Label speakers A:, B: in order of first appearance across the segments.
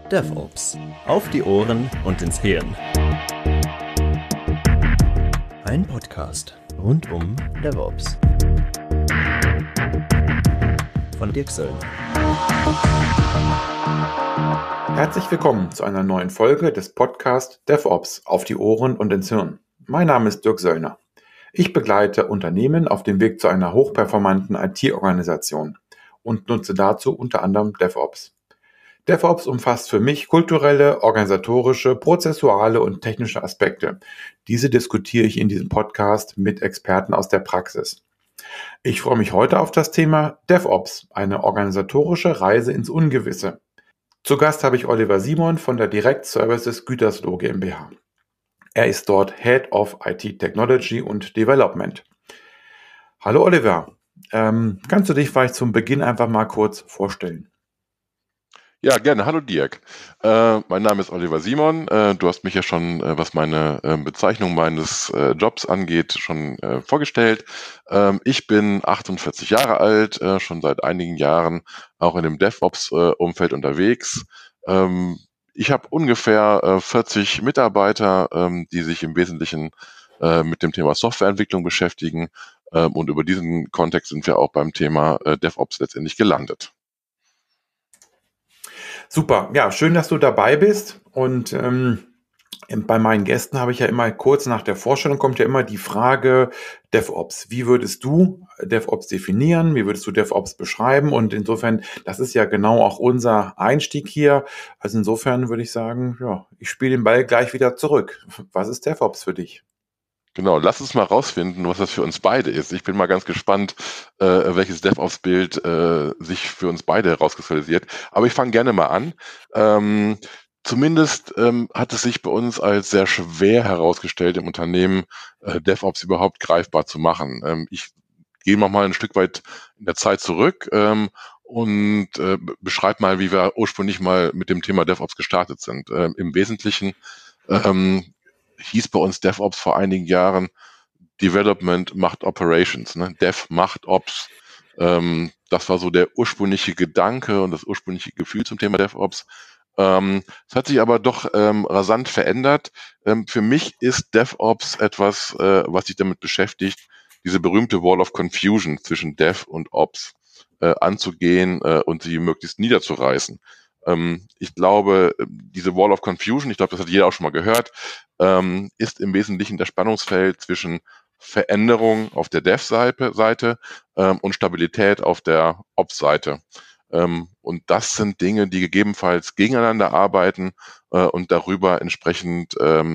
A: DevOps. Auf die Ohren und ins Hirn. Ein Podcast rund um DevOps. Von Dirk Söllner.
B: Herzlich willkommen zu einer neuen Folge des Podcasts DevOps auf die Ohren und ins Hirn. Mein Name ist Dirk Söllner. Ich begleite Unternehmen auf dem Weg zu einer hochperformanten IT-Organisation und nutze dazu unter anderem DevOps. DevOps umfasst für mich kulturelle, organisatorische, prozessuale und technische Aspekte. Diese diskutiere ich in diesem Podcast mit Experten aus der Praxis. Ich freue mich heute auf das Thema DevOps, eine organisatorische Reise ins Ungewisse. Zu Gast habe ich Oliver Simon von der Direct Services Gütersloh GmbH. Er ist dort Head of IT Technology und Development. Hallo Oliver, kannst du dich vielleicht zum Beginn einfach mal kurz vorstellen?
C: Ja, gerne. Hallo Dirk. Mein Name ist Oliver Simon. Du hast mich ja schon, was meine Bezeichnung meines Jobs angeht, schon vorgestellt. Ich bin 48 Jahre alt, schon seit einigen Jahren auch in dem DevOps-Umfeld unterwegs. Ich habe ungefähr 40 Mitarbeiter, die sich im Wesentlichen mit dem Thema Softwareentwicklung beschäftigen. Und über diesen Kontext sind wir auch beim Thema DevOps letztendlich gelandet.
B: Super, ja, schön, dass du dabei bist. Und bei meinen Gästen habe ich ja immer kurz nach der Vorstellung kommt ja immer die Frage DevOps. Wie würdest du DevOps definieren? Wie würdest du DevOps beschreiben? Und insofern, das ist ja genau auch unser Einstieg hier. Also insofern würde ich sagen, ja, ich spiele den Ball gleich wieder zurück. Was ist DevOps für dich?
C: Genau, lass uns mal rausfinden, was das für uns beide ist. Ich bin mal ganz gespannt, welches DevOps-Bild sich für uns beide herauskristallisiert. Aber ich fange gerne mal an. Zumindest hat es sich bei uns als sehr schwer herausgestellt, im Unternehmen DevOps überhaupt greifbar zu machen. Ich gehe noch mal ein Stück weit in der Zeit zurück und beschreibe mal, wie wir ursprünglich mal mit dem Thema DevOps gestartet sind. Im Wesentlichen hieß bei uns DevOps vor einigen Jahren Development macht Operations, ne? Dev macht Ops. Das war so der ursprüngliche Gedanke und das ursprüngliche Gefühl zum Thema DevOps. Es hat sich aber doch rasant verändert. Für mich ist DevOps etwas, was sich damit beschäftigt, diese berühmte Wall of Confusion zwischen Dev und Ops anzugehen und sie möglichst niederzureißen. Ich glaube, diese Wall of Confusion, ich glaube, das hat jeder auch schon mal gehört, ist im Wesentlichen das Spannungsfeld zwischen Veränderung auf der Dev-Seite und Stabilität auf der Ops-Seite. Und das sind Dinge, die gegebenenfalls gegeneinander arbeiten und darüber entsprechend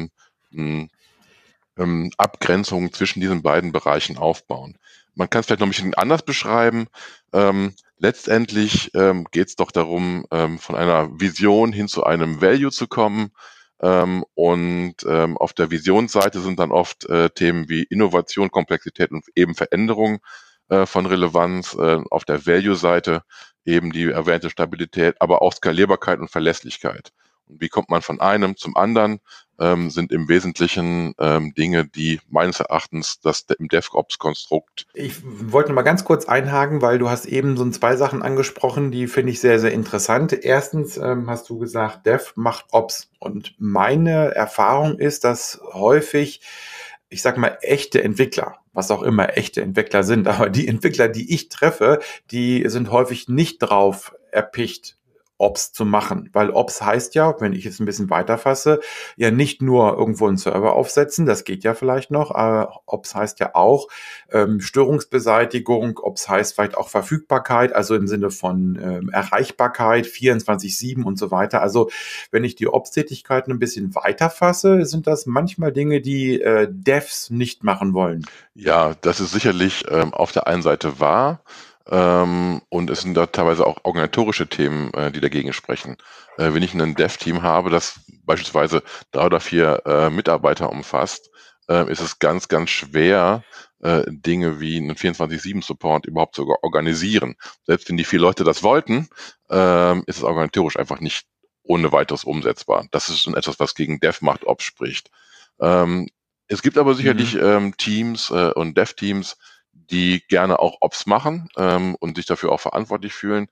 C: Abgrenzungen zwischen diesen beiden Bereichen aufbauen. Man kann es vielleicht noch ein bisschen anders beschreiben. Letztendlich geht es doch darum, von einer Vision hin zu einem Value zu kommen. Und auf der Visionsseite sind dann oft Themen wie Innovation, Komplexität und eben Veränderung von Relevanz. Auf der Value-Seite eben die erwähnte Stabilität, aber auch Skalierbarkeit und Verlässlichkeit. Und wie kommt man von einem zum anderen, sind im Wesentlichen Dinge, die meines Erachtens das im DevOps-Konstrukt.
B: Ich wollte noch mal ganz kurz einhaken, weil du hast eben so zwei Sachen angesprochen, die finde ich sehr, sehr interessant. Erstens hast du gesagt, Dev macht Ops. Und meine Erfahrung ist, dass häufig, ich sag mal, echte Entwickler, was auch immer echte Entwickler sind, aber die Entwickler, die ich treffe, die sind häufig nicht drauf erpicht, Ops zu machen, weil Ops heißt ja, wenn ich es ein bisschen weiter fasse, ja nicht nur irgendwo einen Server aufsetzen, das geht ja vielleicht noch, aber Ops heißt ja auch Störungsbeseitigung, Ops heißt vielleicht auch Verfügbarkeit, also im Sinne von Erreichbarkeit, 24/7 und so weiter. Also wenn ich die Ops-Tätigkeiten ein bisschen weiter fasse, sind das manchmal Dinge, die Devs nicht machen wollen.
C: Ja, das ist sicherlich auf der einen Seite wahr. Und es sind da teilweise auch organisatorische Themen, die dagegen sprechen. Wenn ich ein Dev-Team habe, das beispielsweise 3 oder 4 Mitarbeiter umfasst, ist es ganz, ganz schwer, Dinge wie einen 24/7-Support überhaupt zu organisieren. Selbst wenn die 4 Leute das wollten, ist es organisatorisch einfach nicht ohne weiteres umsetzbar. Das ist schon etwas, was gegen Dev macht Ops spricht. Es gibt aber sicherlich Teams und Dev-Teams, die gerne auch Ops machen und sich dafür auch verantwortlich fühlen.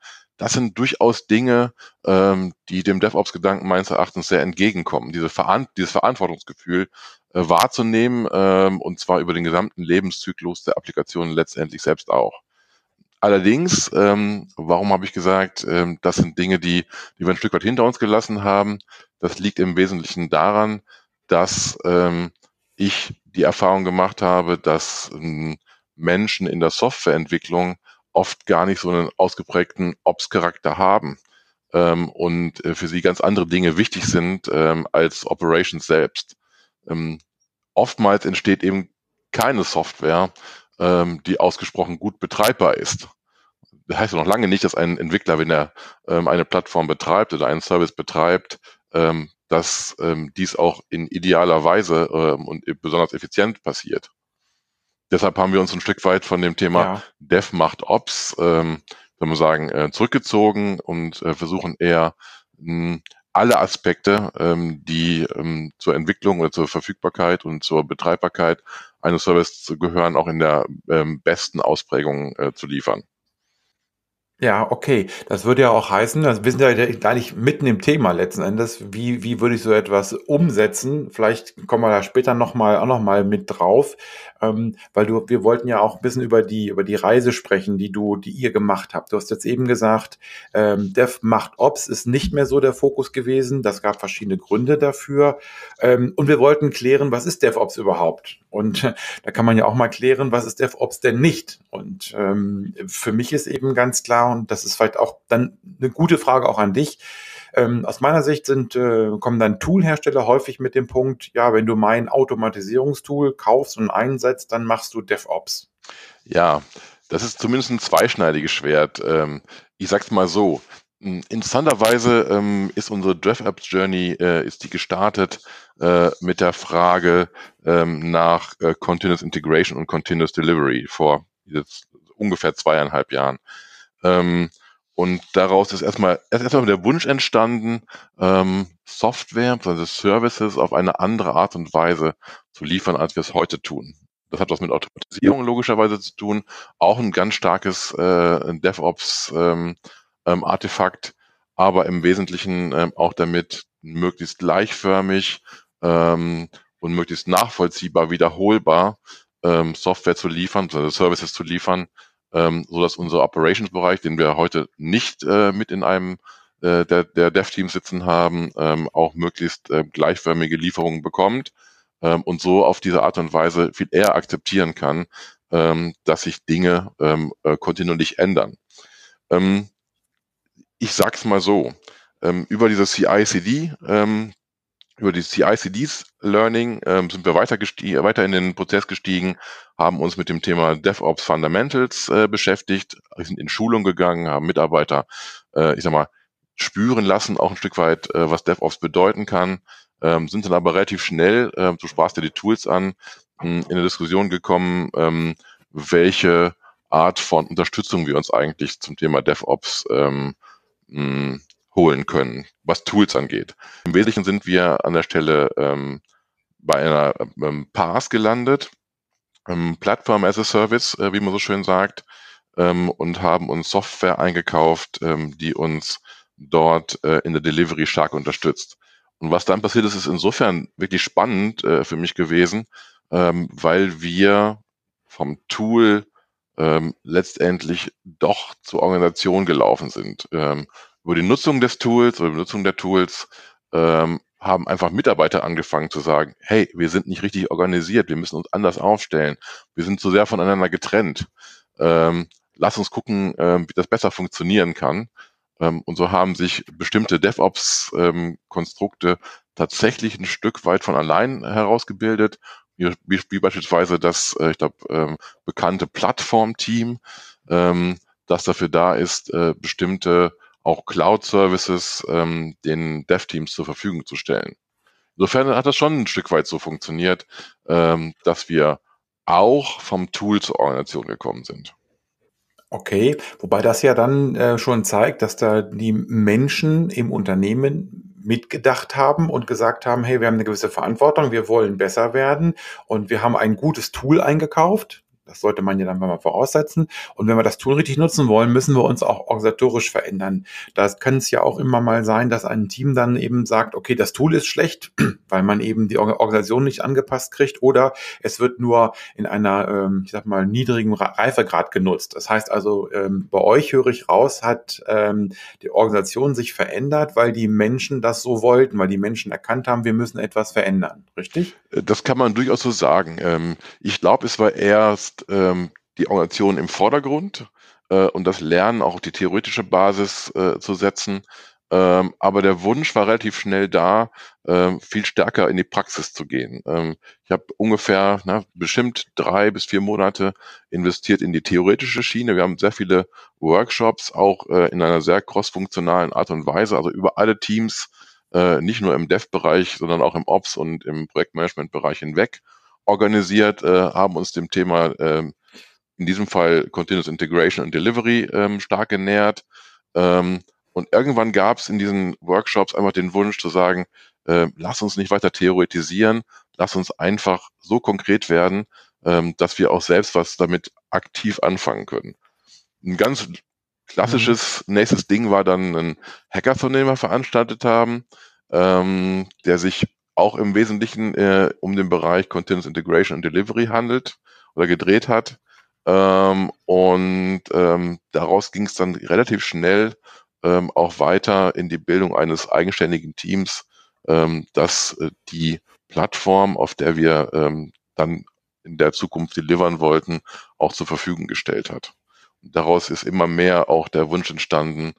C: das sind durchaus Dinge, die dem DevOps-Gedanken meines Erachtens sehr entgegenkommen. Dieses Verantwortungsgefühl wahrzunehmen, und zwar über den gesamten Lebenszyklus der Applikation letztendlich selbst auch. Allerdings, warum habe ich gesagt, das sind Dinge, die wir ein Stück weit hinter uns gelassen haben? Das liegt im Wesentlichen daran, dass ich die Erfahrung gemacht habe, dass Menschen in der Softwareentwicklung oft gar nicht so einen ausgeprägten Ops-Charakter haben, und für sie ganz andere Dinge wichtig sind als Operations selbst. Oftmals entsteht eben keine Software, die ausgesprochen gut betreibbar ist. Das heißt ja noch lange nicht, dass ein Entwickler, wenn er eine Plattform betreibt oder einen Service betreibt, dass dies auch in idealer Weise und besonders effizient passiert. Deshalb haben wir uns ein Stück weit von dem Thema
B: Ja.
C: Dev macht Ops, soll man sagen, zurückgezogen und versuchen eher alle Aspekte, die zur Entwicklung oder zur Verfügbarkeit und zur Betreibbarkeit eines Services gehören, auch in der besten Ausprägung zu liefern.
B: Ja, okay. Das würde ja auch heißen, wir sind ja gar nicht mitten im Thema letzten Endes. Wie würde ich so etwas umsetzen? Vielleicht kommen wir da später auch noch mal mit drauf, weil wir wollten ja auch ein bisschen über die Reise sprechen, die ihr gemacht habt. Du hast jetzt eben gesagt, Dev macht Ops ist nicht mehr so der Fokus gewesen. Das gab verschiedene Gründe dafür. Und wir wollten klären, was ist DevOps überhaupt? Und da kann man ja auch mal klären, was ist DevOps denn nicht? Und für mich ist eben ganz klar, und das ist vielleicht auch dann eine gute Frage auch an dich, aus meiner Sicht kommen dann Toolhersteller häufig mit dem Punkt, ja, wenn du mein Automatisierungstool kaufst und einsetzt, dann machst du DevOps.
C: Ja, das ist zumindest ein zweischneidiges Schwert. Ich sag's mal so: Interessanterweise ist unsere DevOps-Journey ist die gestartet mit der Frage nach Continuous Integration und Continuous Delivery vor jetzt ungefähr 2,5 Jahren. Und daraus ist erstmal der Wunsch entstanden, Software, also Services auf eine andere Art und Weise zu liefern, als wir es heute tun. Das hat was mit Automatisierung logischerweise zu tun, auch ein ganz starkes DevOps Artefakt, aber im Wesentlichen auch damit möglichst gleichförmig und möglichst nachvollziehbar, wiederholbar Software zu liefern, also Services zu liefern, so dass unser Operations-Bereich, den wir heute nicht mit in einem der Dev-Teams sitzen haben, auch möglichst gleichförmige Lieferungen bekommt und so auf diese Art und Weise viel eher akzeptieren kann, dass sich Dinge kontinuierlich ändern. Ich sag's mal so: über diese CI/CD, über die CI/CDs Learning sind wir weiter in den Prozess gestiegen, haben uns mit dem Thema DevOps Fundamentals beschäftigt, sind in Schulung gegangen, haben Mitarbeiter, ich sag mal, spüren lassen, auch ein Stück weit, was DevOps bedeuten kann, sind dann aber relativ schnell, du sprachst ja die Tools an, in eine Diskussion gekommen, welche Art von Unterstützung wir uns eigentlich zum Thema DevOps holen können, was Tools angeht. Im Wesentlichen sind wir an der Stelle bei einer PaaS gelandet, Platform as a Service, wie man so schön sagt, und haben uns Software eingekauft, die uns dort in der Delivery stark unterstützt. Und was dann passiert ist, ist insofern wirklich spannend für mich gewesen, weil wir vom Tool letztendlich doch zur Organisation gelaufen sind. Über die Nutzung des Tools oder die Nutzung der Tools haben einfach Mitarbeiter angefangen zu sagen, hey, wir sind nicht richtig organisiert, wir müssen uns anders aufstellen, wir sind zu sehr voneinander getrennt. Lass uns gucken, wie das besser funktionieren kann. Und so haben sich bestimmte DevOps-Konstrukte tatsächlich ein Stück weit von allein herausgebildet, wie beispielsweise das, ich glaube, bekannte Plattform-Team, das dafür da ist, bestimmte auch Cloud-Services den Dev-Teams zur Verfügung zu stellen. Insofern hat das schon ein Stück weit so funktioniert, dass wir auch vom Tool zur Organisation gekommen sind.
B: Okay, wobei das ja dann schon zeigt, dass da die Menschen im Unternehmen mitgedacht haben und gesagt haben, hey, wir haben eine gewisse Verantwortung, wir wollen besser werden und wir haben ein gutes Tool eingekauft. Das sollte man ja dann mal voraussetzen. Und wenn wir das Tool richtig nutzen wollen, müssen wir uns auch organisatorisch verändern. Da kann es ja auch immer mal sein, dass ein Team dann eben sagt, okay, das Tool ist schlecht, weil man eben die Organisation nicht angepasst kriegt, oder es wird nur in einer, ich sag mal, niedrigen Reifegrad genutzt. Das heißt also, bei euch höre ich raus, hat die Organisation sich verändert, weil die Menschen das so wollten, weil die Menschen erkannt haben, wir müssen etwas verändern. Richtig?
C: Das kann man durchaus so sagen. Ich glaube, es war erst die Organisation im Vordergrund und das Lernen, auch auf die theoretische Basis zu setzen. Aber der Wunsch war relativ schnell da, viel stärker in die Praxis zu gehen. Ich habe ungefähr bestimmt 3 bis 4 Monate investiert in die theoretische Schiene. Wir haben sehr viele Workshops, auch in einer sehr crossfunktionalen Art und Weise, also über alle Teams, nicht nur im Dev-Bereich, sondern auch im Ops- und im Projektmanagement-Bereich hinweg organisiert, haben uns dem Thema in diesem Fall Continuous Integration und Delivery stark genähert. Und irgendwann gab es in diesen Workshops einfach den Wunsch zu sagen, lass uns nicht weiter theoretisieren, lass uns einfach so konkret werden, dass wir auch selbst was damit aktiv anfangen können. Ein ganz klassisches nächstes Ding war dann ein Hackathon, den wir veranstaltet haben, der sich auch im Wesentlichen um den Bereich Continuous Integration und Delivery handelt oder gedreht hat. Daraus ging es dann relativ schnell auch weiter in die Bildung eines eigenständigen Teams, das die Plattform, auf der wir dann in der Zukunft delivern wollten, auch zur Verfügung gestellt hat. Und daraus ist immer mehr auch der Wunsch entstanden,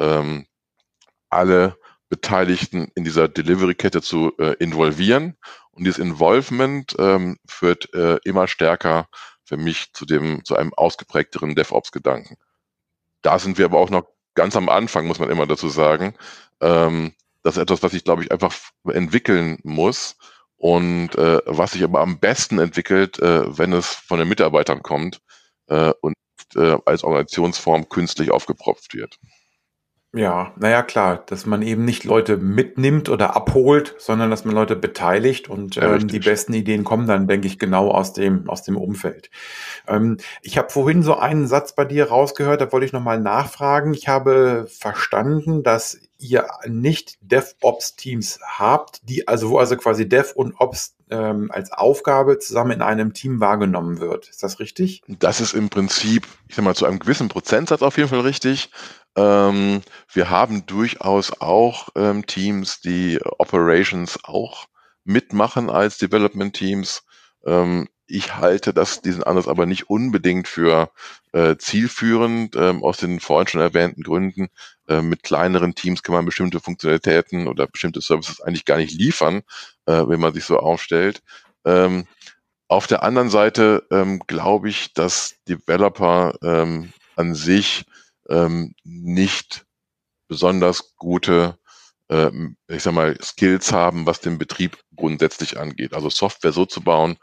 C: alle Beteiligten in dieser Delivery-Kette zu involvieren. Und dieses Involvement führt immer stärker für mich zu einem ausgeprägteren DevOps-Gedanken. Da sind wir aber auch noch ganz am Anfang, muss man immer dazu sagen. Das ist etwas, was ich, glaube ich, einfach entwickeln muss und was sich aber am besten entwickelt, wenn es von den Mitarbeitern kommt und als Organisationsform künstlich aufgepropft wird.
B: Ja, naja, klar, dass man eben nicht Leute mitnimmt oder abholt, sondern dass man Leute beteiligt, und
C: Ja,
B: die
C: richtig.
B: besten Ideen kommen dann, denke ich, genau aus dem Umfeld. Ich habe vorhin so einen Satz bei dir rausgehört, da wollte ich nochmal nachfragen. Ich habe verstanden, dass ihr nicht DevOps-Teams habt, wo also quasi Dev und Ops als Aufgabe zusammen in einem Team wahrgenommen wird. Ist das richtig?
C: Das ist im Prinzip, ich sag mal, zu einem gewissen Prozentsatz auf jeden Fall richtig. Wir haben durchaus auch Teams, die Operations auch mitmachen als Development Teams. Ich halte diesen Ansatz aber nicht unbedingt für zielführend, aus den vorhin schon erwähnten Gründen. Mit kleineren Teams kann man bestimmte Funktionalitäten oder bestimmte Services eigentlich gar nicht liefern, wenn man sich so aufstellt. Auf der anderen Seite glaube ich, dass Developer an sich nicht besonders gute, ich sag mal, Skills haben, was den Betrieb grundsätzlich angeht. Also Software so zu bauen,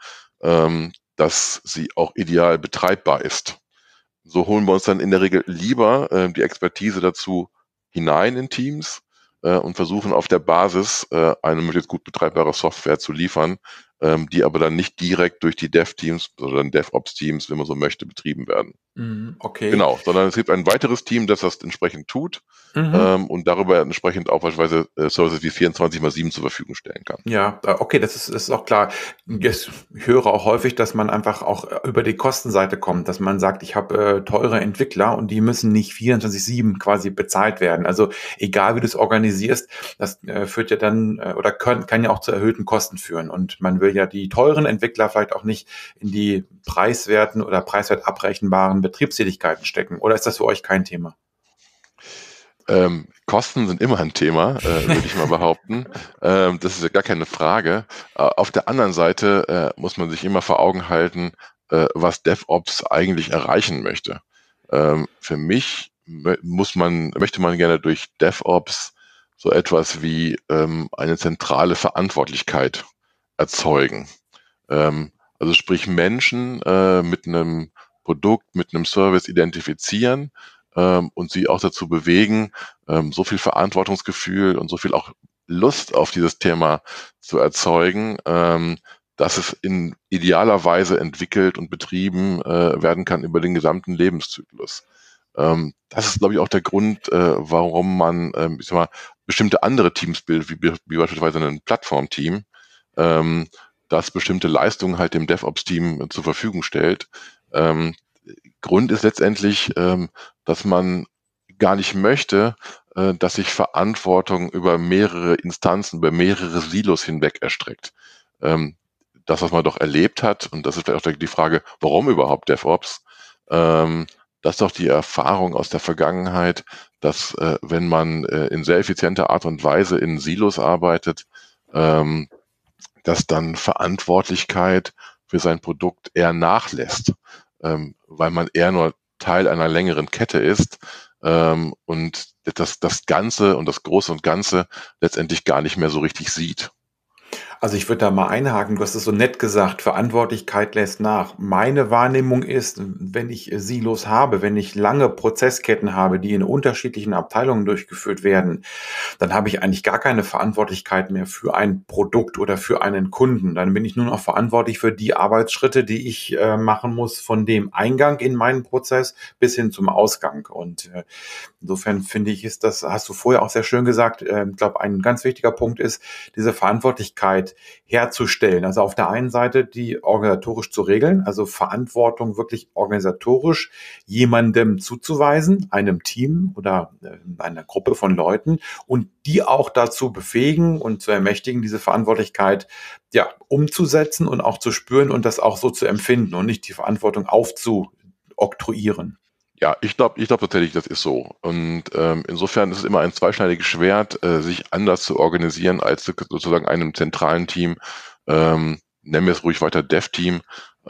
C: dass sie auch ideal betreibbar ist. So holen wir uns dann in der Regel lieber die Expertise dazu hinein in Teams und versuchen auf der Basis eine möglichst gut betreibbare Software zu liefern, die aber dann nicht direkt durch die Dev-Teams, sondern DevOps-Teams, wenn man so möchte, betrieben werden.
B: Okay.
C: Genau, sondern es gibt ein weiteres Team, das das entsprechend tut und darüber entsprechend auch beispielsweise Services wie 24x7 zur Verfügung stellen kann.
B: Ja, okay, das ist auch klar. Ich höre auch häufig, dass man einfach auch über die Kostenseite kommt, dass man sagt, ich habe teure Entwickler und die müssen nicht 24/7 quasi bezahlt werden. Also egal, wie du es organisierst, das führt ja dann oder kann ja auch zu erhöhten Kosten führen. Und man will ja die teuren Entwickler vielleicht auch nicht in die preiswerten oder preiswert abrechenbaren Betriebstätigkeiten stecken. Oder ist das für euch kein Thema?
C: Kosten sind immer ein Thema, würde ich mal behaupten. Das ist ja gar keine Frage. Auf der anderen Seite muss man sich immer vor Augen halten, was DevOps eigentlich erreichen möchte. Für mich möchte man gerne durch DevOps so etwas wie eine zentrale Verantwortlichkeit erzeugen. Also sprich Menschen mit einem Produkt, mit einem Service identifizieren und sie auch dazu bewegen, so viel Verantwortungsgefühl und so viel auch Lust auf dieses Thema zu erzeugen, dass es in idealer Weise entwickelt und betrieben werden kann über den gesamten Lebenszyklus. Das ist, glaube ich, auch der Grund, warum man ich sag mal, bestimmte andere Teams bildet, wie beispielsweise ein Plattformteam, das bestimmte Leistungen halt dem DevOps-Team zur Verfügung stellt. Grund ist letztendlich, dass man gar nicht möchte, dass sich Verantwortung über mehrere Instanzen, über mehrere Silos hinweg erstreckt. Das, was man doch erlebt hat, und das ist vielleicht auch die Frage, warum überhaupt DevOps, das ist doch die Erfahrung aus der Vergangenheit, dass wenn man in sehr effizienter Art und Weise in Silos arbeitet, dass dann Verantwortlichkeit für sein Produkt eher nachlässt, weil man eher nur Teil einer längeren Kette ist und das Ganze und das Große und Ganze letztendlich gar nicht mehr so richtig sieht.
B: Also ich würde da mal einhaken, du hast es so nett gesagt, Verantwortlichkeit lässt nach. Meine Wahrnehmung ist, wenn ich Silos habe, wenn ich lange Prozessketten habe, die in unterschiedlichen Abteilungen durchgeführt werden, dann habe ich eigentlich gar keine Verantwortlichkeit mehr für ein Produkt oder für einen Kunden. Dann bin ich nur noch verantwortlich für die Arbeitsschritte, die ich machen muss, von dem Eingang in meinen Prozess bis hin zum Ausgang. Und insofern finde ich, ist das, hast du vorher auch sehr schön gesagt, ich glaube, ein ganz wichtiger Punkt ist, diese Verantwortlichkeit herzustellen. Also auf der einen Seite die organisatorisch zu regeln, also Verantwortung wirklich organisatorisch jemandem zuzuweisen, einem Team oder einer Gruppe von Leuten und die auch dazu befähigen und zu ermächtigen, diese Verantwortlichkeit ja umzusetzen und auch zu spüren und das auch so zu empfinden und nicht die Verantwortung aufzuoktroyieren.
C: Ja, ich glaube tatsächlich, das ist so. Und insofern ist es immer ein zweischneidiges Schwert, sich anders zu organisieren als sozusagen einem zentralen Team, nennen wir es ruhig weiter Dev-Team,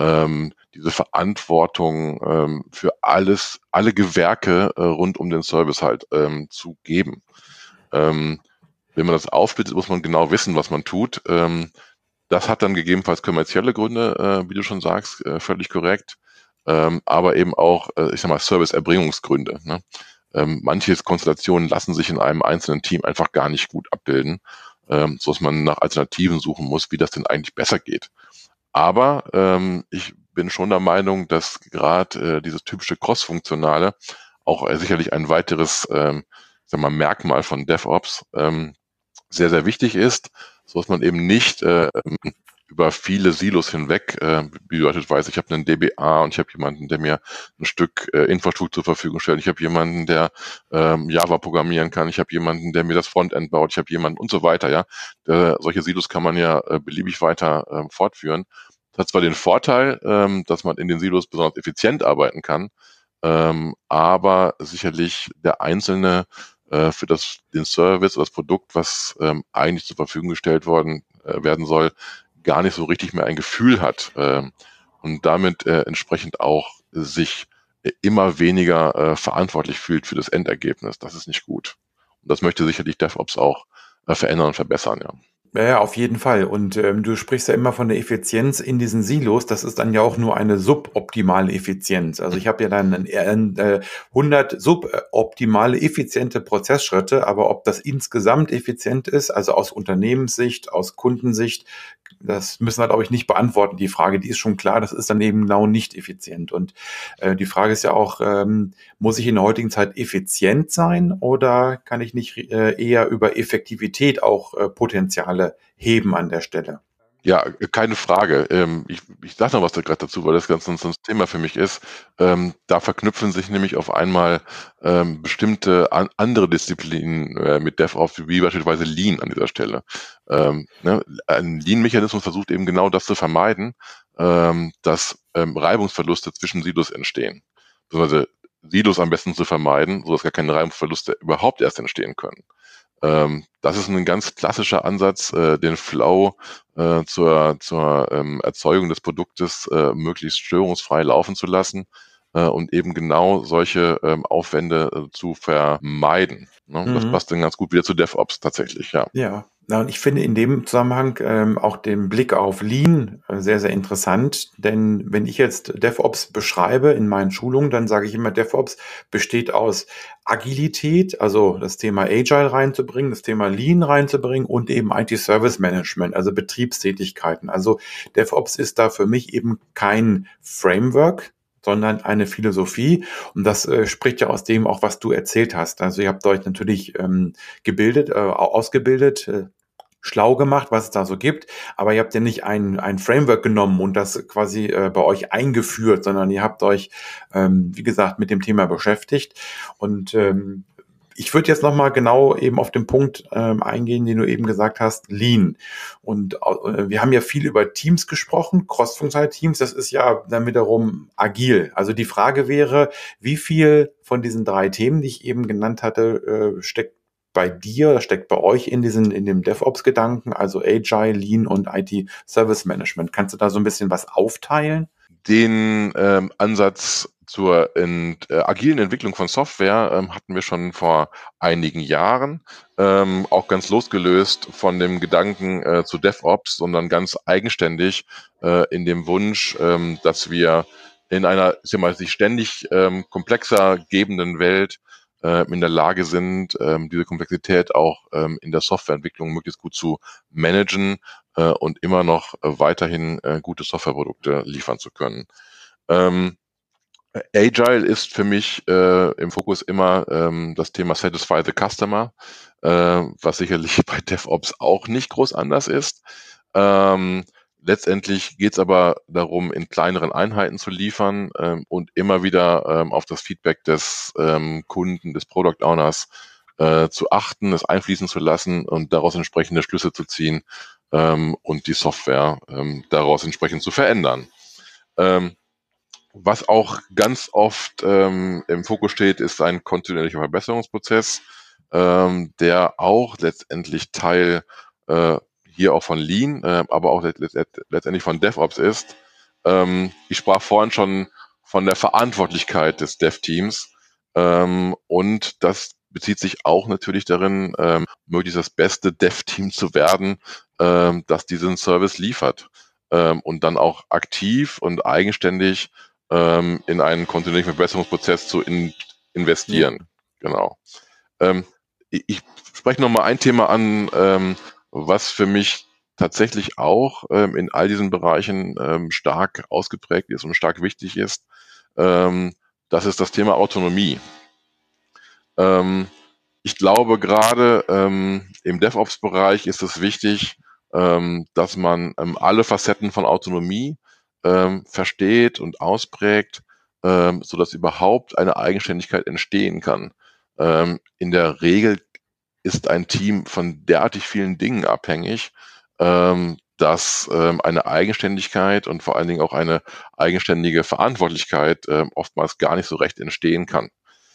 C: diese Verantwortung für alle Gewerke rund um den Service halt zu geben. Wenn man das aufbietet, muss man genau wissen, was man tut. Das hat dann gegebenenfalls kommerzielle Gründe, wie du schon sagst, völlig korrekt. Aber eben auch, ich sag mal, Serviceerbringungsgründe. Ne? Manche Konstellationen lassen sich in einem einzelnen Team einfach gar nicht gut abbilden, so dass man nach Alternativen suchen muss, wie das denn eigentlich besser geht. Aber ich bin schon der Meinung, dass gerade dieses typische Cross-Funktionale auch sicherlich ein weiteres sag mal, Merkmal von DevOps sehr, sehr wichtig ist, so dass man eben nicht über viele Silos hinweg, wie beispielsweise, ich habe einen DBA und ich habe jemanden, der mir ein Stück Infrastruktur zur Verfügung stellt, ich habe jemanden, der Java programmieren kann, ich habe jemanden, der mir das Frontend baut, ich habe jemanden und so weiter, ja. Solche Silos kann man ja beliebig weiter fortführen. Das hat zwar den Vorteil, dass man in den Silos besonders effizient arbeiten kann, aber sicherlich der Einzelne für den Service oder das Produkt, was eigentlich zur Verfügung gestellt werden soll, gar nicht so richtig mehr ein Gefühl hat und damit entsprechend auch sich immer weniger verantwortlich fühlt für das Endergebnis. Das ist nicht gut. Und das möchte sicherlich DevOps auch verändern und verbessern, ja.
B: Ja, auf jeden Fall. Und du sprichst ja immer von der Effizienz in diesen Silos. Das ist dann ja auch nur eine suboptimale Effizienz. Also ich habe ja dann 100 suboptimale effiziente Prozessschritte, aber ob das insgesamt effizient ist, also aus Unternehmenssicht, aus Kundensicht, das müssen wir, glaube ich, nicht beantworten. Die Frage, die ist schon klar, das ist dann eben genau nicht effizient. Und die Frage ist ja auch, muss ich in der heutigen Zeit effizient sein oder kann ich nicht eher über Effektivität auch Potenziale heben an der Stelle?
C: Ja, keine Frage. Ich sage noch was da gerade dazu, weil das ganz so ein Thema für mich ist. Da verknüpfen sich nämlich auf einmal bestimmte andere Disziplinen mit DevOps, wie beispielsweise Lean an dieser Stelle. Ne? Ein Lean-Mechanismus versucht eben genau das zu vermeiden, dass Reibungsverluste zwischen Silos entstehen. Beziehungsweise Silos am besten zu vermeiden, sodass gar keine Reibungsverluste überhaupt erst entstehen können. Das ist ein ganz klassischer Ansatz, den Flow zur Erzeugung des Produktes möglichst störungsfrei laufen zu lassen und eben genau solche Aufwände zu vermeiden. Ne? Das
B: Mhm.
C: passt dann ganz gut wieder zu DevOps tatsächlich, ja.
B: Ja, Na, und ich finde in dem Zusammenhang auch den Blick auf Lean sehr, sehr interessant, denn wenn ich jetzt DevOps beschreibe in meinen Schulungen, dann sage ich immer, DevOps besteht aus Agilität, also das Thema Agile reinzubringen, das Thema Lean reinzubringen und eben IT-Service Management, also Betriebstätigkeiten. Also DevOps ist da für mich eben kein Framework, sondern eine Philosophie. Und das spricht ja aus dem auch, was du erzählt hast. Also ihr habt euch natürlich gebildet, ausgebildet, schlau gemacht, was es da so gibt, aber ihr habt ja nicht ein Framework genommen und das quasi bei euch eingeführt, sondern ihr habt euch, wie gesagt, mit dem Thema beschäftigt. Und ich würde jetzt nochmal genau eben auf den Punkt eingehen, den du eben gesagt hast, Lean. Und wir haben ja viel über Teams gesprochen, cross-funktionale Teams, das ist ja dann wiederum agil. Also die Frage wäre, wie viel von diesen 3 Themen, die ich eben genannt hatte, steckt bei dir, steckt bei euch in dem DevOps-Gedanken, also Agile, Lean und IT-Service Management. Kannst du da so ein bisschen was aufteilen?
C: Den Ansatz zur agilen Entwicklung von Software hatten wir schon vor einigen Jahren, auch ganz losgelöst von dem Gedanken zu DevOps, sondern ganz eigenständig in dem Wunsch, dass wir in einer, ich sag mal, sich ständig komplexer gebenden Welt in der Lage sind, diese Komplexität auch in der Softwareentwicklung möglichst gut zu managen und immer noch weiterhin gute Softwareprodukte liefern zu können. Agile ist für mich im Fokus immer das Thema Satisfy the Customer, was sicherlich bei DevOps auch nicht groß anders ist. Letztendlich geht es aber darum, in kleineren Einheiten zu liefern und immer wieder auf das Feedback des Kunden, des Product Owners zu achten, es einfließen zu lassen und daraus entsprechende Schlüsse zu ziehen und die Software daraus entsprechend zu verändern. Was auch ganz oft im Fokus steht, ist ein kontinuierlicher Verbesserungsprozess, der auch letztendlich Teil hier auch von Lean, aber auch letztendlich von DevOps ist. Ich sprach vorhin schon von der Verantwortlichkeit des Dev-Teams und das bezieht sich auch natürlich darin, möglichst das beste Dev-Team zu werden, das diesen Service liefert und dann auch aktiv und eigenständig in einen kontinuierlichen Verbesserungsprozess zu investieren.
B: Ja.
C: Genau. Ich spreche noch mal ein Thema an, was für mich tatsächlich auch in all diesen Bereichen stark ausgeprägt ist und stark wichtig ist. Das ist das Thema Autonomie. Ich glaube, gerade im DevOps-Bereich ist es wichtig, dass man alle Facetten von Autonomie versteht und ausprägt, sodass überhaupt eine Eigenständigkeit entstehen kann. In der Regel ist ein Team von derartig vielen Dingen abhängig, dass eine Eigenständigkeit und vor allen Dingen auch eine eigenständige Verantwortlichkeit oftmals gar nicht so recht entstehen kann.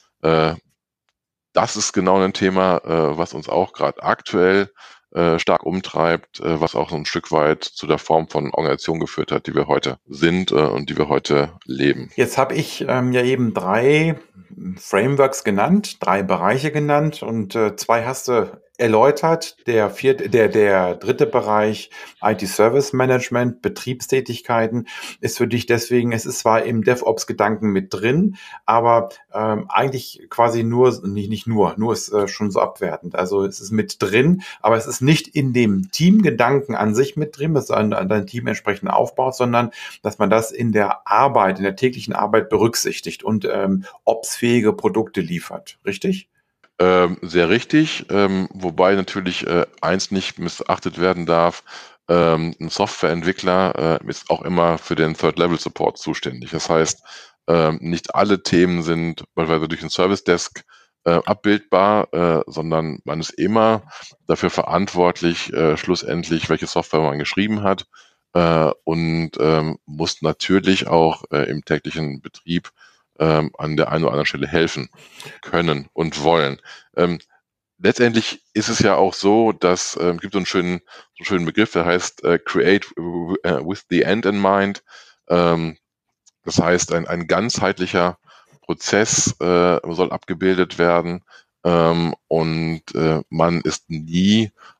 C: Das ist genau ein Thema, was uns auch gerade aktuell stark umtreibt, was auch so ein Stück weit zu der Form von Organisation geführt hat, die wir heute sind und die wir heute leben.
B: Jetzt habe ich ja eben 3 Frameworks genannt, 3 Bereiche genannt und 2 hast du erläutert. Der dritte Bereich IT-Service Management, Betriebstätigkeiten ist für dich deswegen, es ist zwar im DevOps-Gedanken mit drin, aber eigentlich quasi nur ist schon so abwertend. Also es ist mit drin, aber es ist nicht in dem Teamgedanken an sich mit drin, dass du dein Team entsprechend aufbaut, sondern dass man das in der Arbeit, in der täglichen Arbeit berücksichtigt und opsfähige Produkte liefert. Richtig?
C: Sehr richtig, wobei natürlich eins nicht missachtet werden darf. Ein Softwareentwickler ist auch immer für den Third-Level-Support zuständig. Das heißt, nicht alle Themen sind beispielsweise durch ein Service Desk abbildbar, sondern man ist immer dafür verantwortlich, schlussendlich, welche Software man geschrieben hat und muss natürlich auch im täglichen Betrieb an der einen oder anderen Stelle helfen können und wollen. Letztendlich ist es ja auch so, dass gibt so einen schönen Begriff, der heißt Create with the End in Mind. Das heißt, ein ganzheitlicher Prozess soll abgebildet werden und man ist nie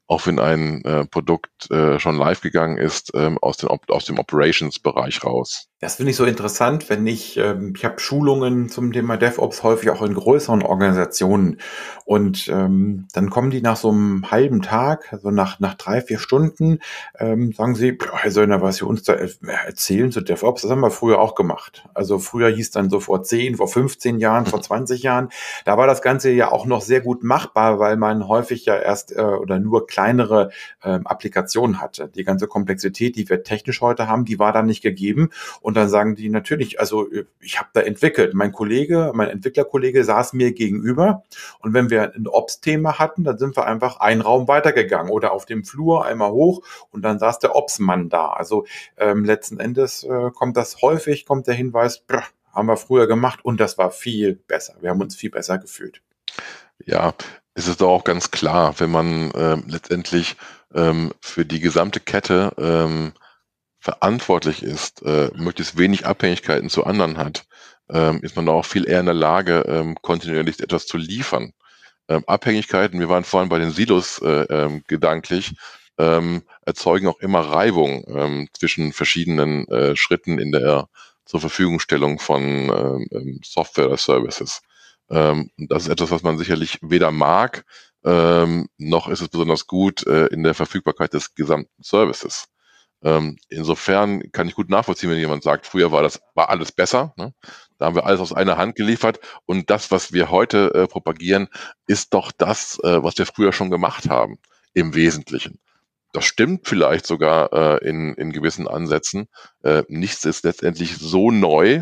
C: auch wenn ein Produkt schon live gegangen ist, aus dem Operations-Bereich raus.
B: Das finde ich so interessant, wenn ich habe Schulungen zum Thema DevOps häufig auch in größeren Organisationen und dann kommen die nach so einem halben Tag, also nach 3, 4 Stunden, sagen sie, Herr Söllner, was Sie uns da erzählen zu DevOps, das haben wir früher auch gemacht. Also früher hieß dann so vor 10, vor 15 Jahren, vor 20 Jahren, da war das Ganze ja auch noch sehr gut machbar, weil man häufig ja erst oder nur kleinere Applikationen hatte. Die ganze Komplexität, die wir technisch heute haben, die war dann nicht gegeben. Und dann sagen die natürlich, also ich habe da entwickelt. Mein Entwicklerkollege saß mir gegenüber und wenn wir ein Ops-Thema hatten, dann sind wir einfach einen Raum weitergegangen oder auf dem Flur einmal hoch und dann saß der Ops-Mann da. Also letzten Endes kommt der Hinweis, haben wir früher gemacht und das war viel besser. Wir haben uns viel besser gefühlt.
C: Ja, es ist doch auch ganz klar, wenn man letztendlich für die gesamte Kette verantwortlich ist, möglichst wenig Abhängigkeiten zu anderen hat, ist man auch viel eher in der Lage, kontinuierlich etwas zu liefern. Abhängigkeiten, wir waren vorhin bei den Silos gedanklich, erzeugen auch immer Reibung zwischen verschiedenen Schritten in der zur Verfügungstellung von Software oder Services. Das ist etwas, was man sicherlich weder mag, noch ist es besonders gut in der Verfügbarkeit des gesamten Services. Insofern kann ich gut nachvollziehen, wenn jemand sagt, früher war alles besser. Ne? Da haben wir alles aus einer Hand geliefert und das, was wir heute propagieren, ist doch das, was wir früher schon gemacht haben, im Wesentlichen. Das stimmt vielleicht sogar in gewissen Ansätzen. Nichts ist letztendlich so neu.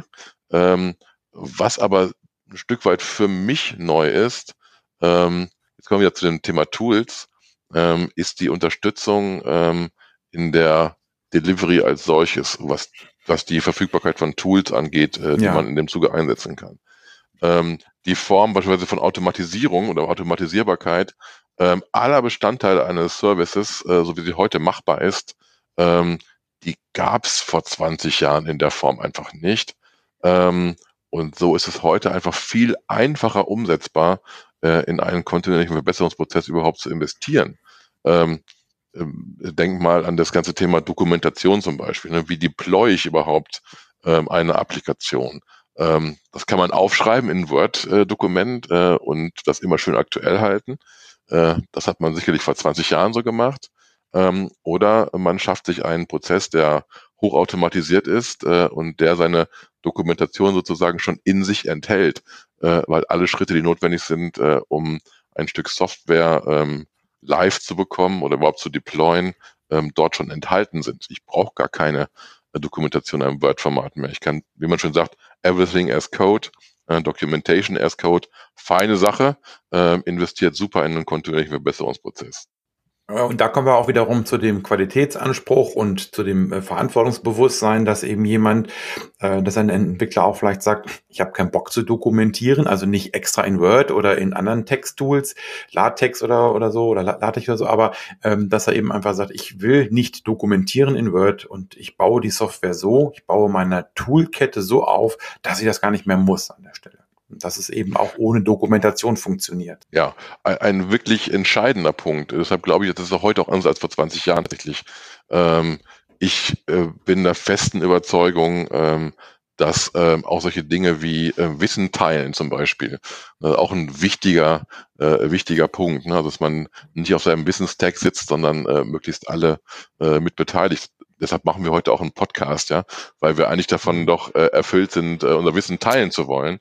C: Was aber ein Stück weit für mich neu ist, jetzt kommen wir wieder zu dem Thema Tools, ist die Unterstützung in der Delivery als solches, was die Verfügbarkeit von Tools angeht, die man in dem Zuge einsetzen kann. Die Form beispielsweise von Automatisierung oder Automatisierbarkeit aller Bestandteile eines Services, so wie sie heute machbar ist, die gab es vor 20 Jahren in der Form einfach nicht. Und so ist es heute einfach viel einfacher umsetzbar, in einen kontinuierlichen Verbesserungsprozess überhaupt zu investieren. Denk mal an das ganze Thema Dokumentation zum Beispiel. Ne? Wie deploy ich überhaupt eine Applikation? Das kann man aufschreiben in ein Word-Dokument und das immer schön aktuell halten. Das hat man sicherlich vor 20 Jahren so gemacht. Oder man schafft sich einen Prozess, der hochautomatisiert ist und der seine Dokumentation sozusagen schon in sich enthält, weil alle Schritte, die notwendig sind, um ein Stück Software live zu bekommen oder überhaupt zu deployen, dort schon enthalten sind. Ich brauche gar keine Dokumentation in einem Word-Format mehr. Ich kann, wie man schon sagt, everything as Code, Documentation as Code, feine Sache, investiert super in einen kontinuierlichen Verbesserungsprozess.
B: Und da kommen wir auch wiederum zu dem Qualitätsanspruch und zu dem Verantwortungsbewusstsein, dass eben dass ein Entwickler auch vielleicht sagt, ich habe keinen Bock zu dokumentieren, also nicht extra in Word oder in anderen Texttools, LaTeX oder so oder LaTeX oder so, aber dass er eben einfach sagt, ich will nicht dokumentieren in Word und ich baue die Software so, ich baue meine Toolkette so auf, dass ich das gar nicht mehr muss an der Stelle. Dass es eben auch ohne Dokumentation funktioniert.
C: Ja, ein wirklich entscheidender Punkt. Deshalb glaube ich, das ist auch heute auch anders als vor 20 Jahren tatsächlich. Ich bin der festen Überzeugung, dass auch solche Dinge wie Wissen teilen zum Beispiel auch ein wichtiger Punkt. Ne? Also dass man nicht auf seinem Wissenstag sitzt, sondern möglichst alle mit beteiligt. Deshalb machen wir heute auch einen Podcast, ja, weil wir eigentlich davon doch erfüllt sind, unser Wissen teilen zu wollen.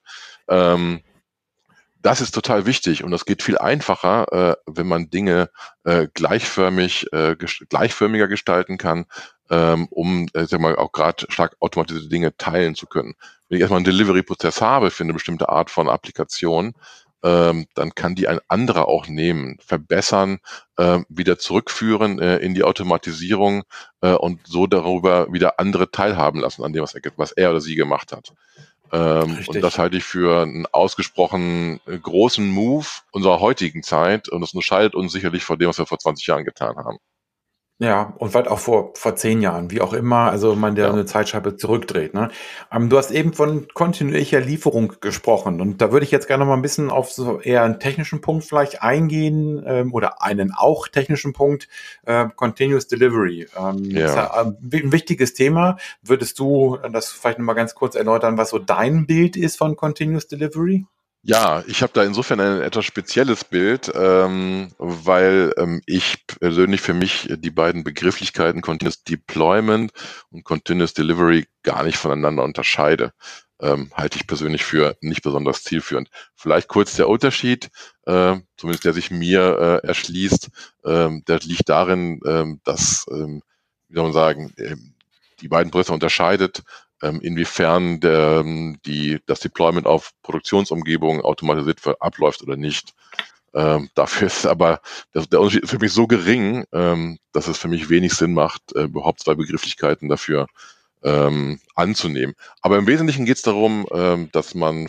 C: Das ist total wichtig und das geht viel einfacher, wenn man Dinge gleichförmiger gestalten kann, ich sag mal, auch gerade stark automatisierte Dinge teilen zu können. Wenn ich erstmal einen Delivery-Prozess habe für eine bestimmte Art von Applikation, dann kann die ein anderer auch nehmen, verbessern, wieder zurückführen in die Automatisierung und so darüber wieder andere teilhaben lassen an dem, was er oder sie gemacht hat. Und das halte ich für einen ausgesprochen großen Move unserer heutigen Zeit und das unterscheidet uns sicherlich von dem, was wir vor 20 Jahren getan haben.
B: Ja, und weit auch vor 10 Jahren, wie auch immer, also man der
C: Ja.
B: eine Zeitscheibe zurückdreht, ne? Du hast eben von kontinuierlicher Lieferung gesprochen und da würde ich jetzt gerne noch mal ein bisschen auf so eher einen technischen Punkt vielleicht eingehen, oder einen auch technischen Punkt, Continuous Delivery. Ist
C: Ja.
B: ja ein wichtiges Thema. Würdest du das vielleicht noch mal ganz kurz erläutern, was so dein Bild ist von Continuous Delivery?
C: Ja, ich habe da insofern ein etwas spezielles Bild, weil ich persönlich für mich die beiden Begrifflichkeiten Continuous Deployment und Continuous Delivery gar nicht voneinander unterscheide. Halte ich persönlich für nicht besonders zielführend. Vielleicht kurz der Unterschied, zumindest der sich mir erschließt, der liegt darin, dass, wie soll man sagen, die beiden Prozesse unterscheidet, inwiefern das Deployment auf Produktionsumgebungen automatisiert abläuft oder nicht. Dafür ist aber der Unterschied ist für mich so gering, dass es für mich wenig Sinn macht, überhaupt zwei Begrifflichkeiten dafür anzunehmen. Aber im Wesentlichen geht es darum, dass man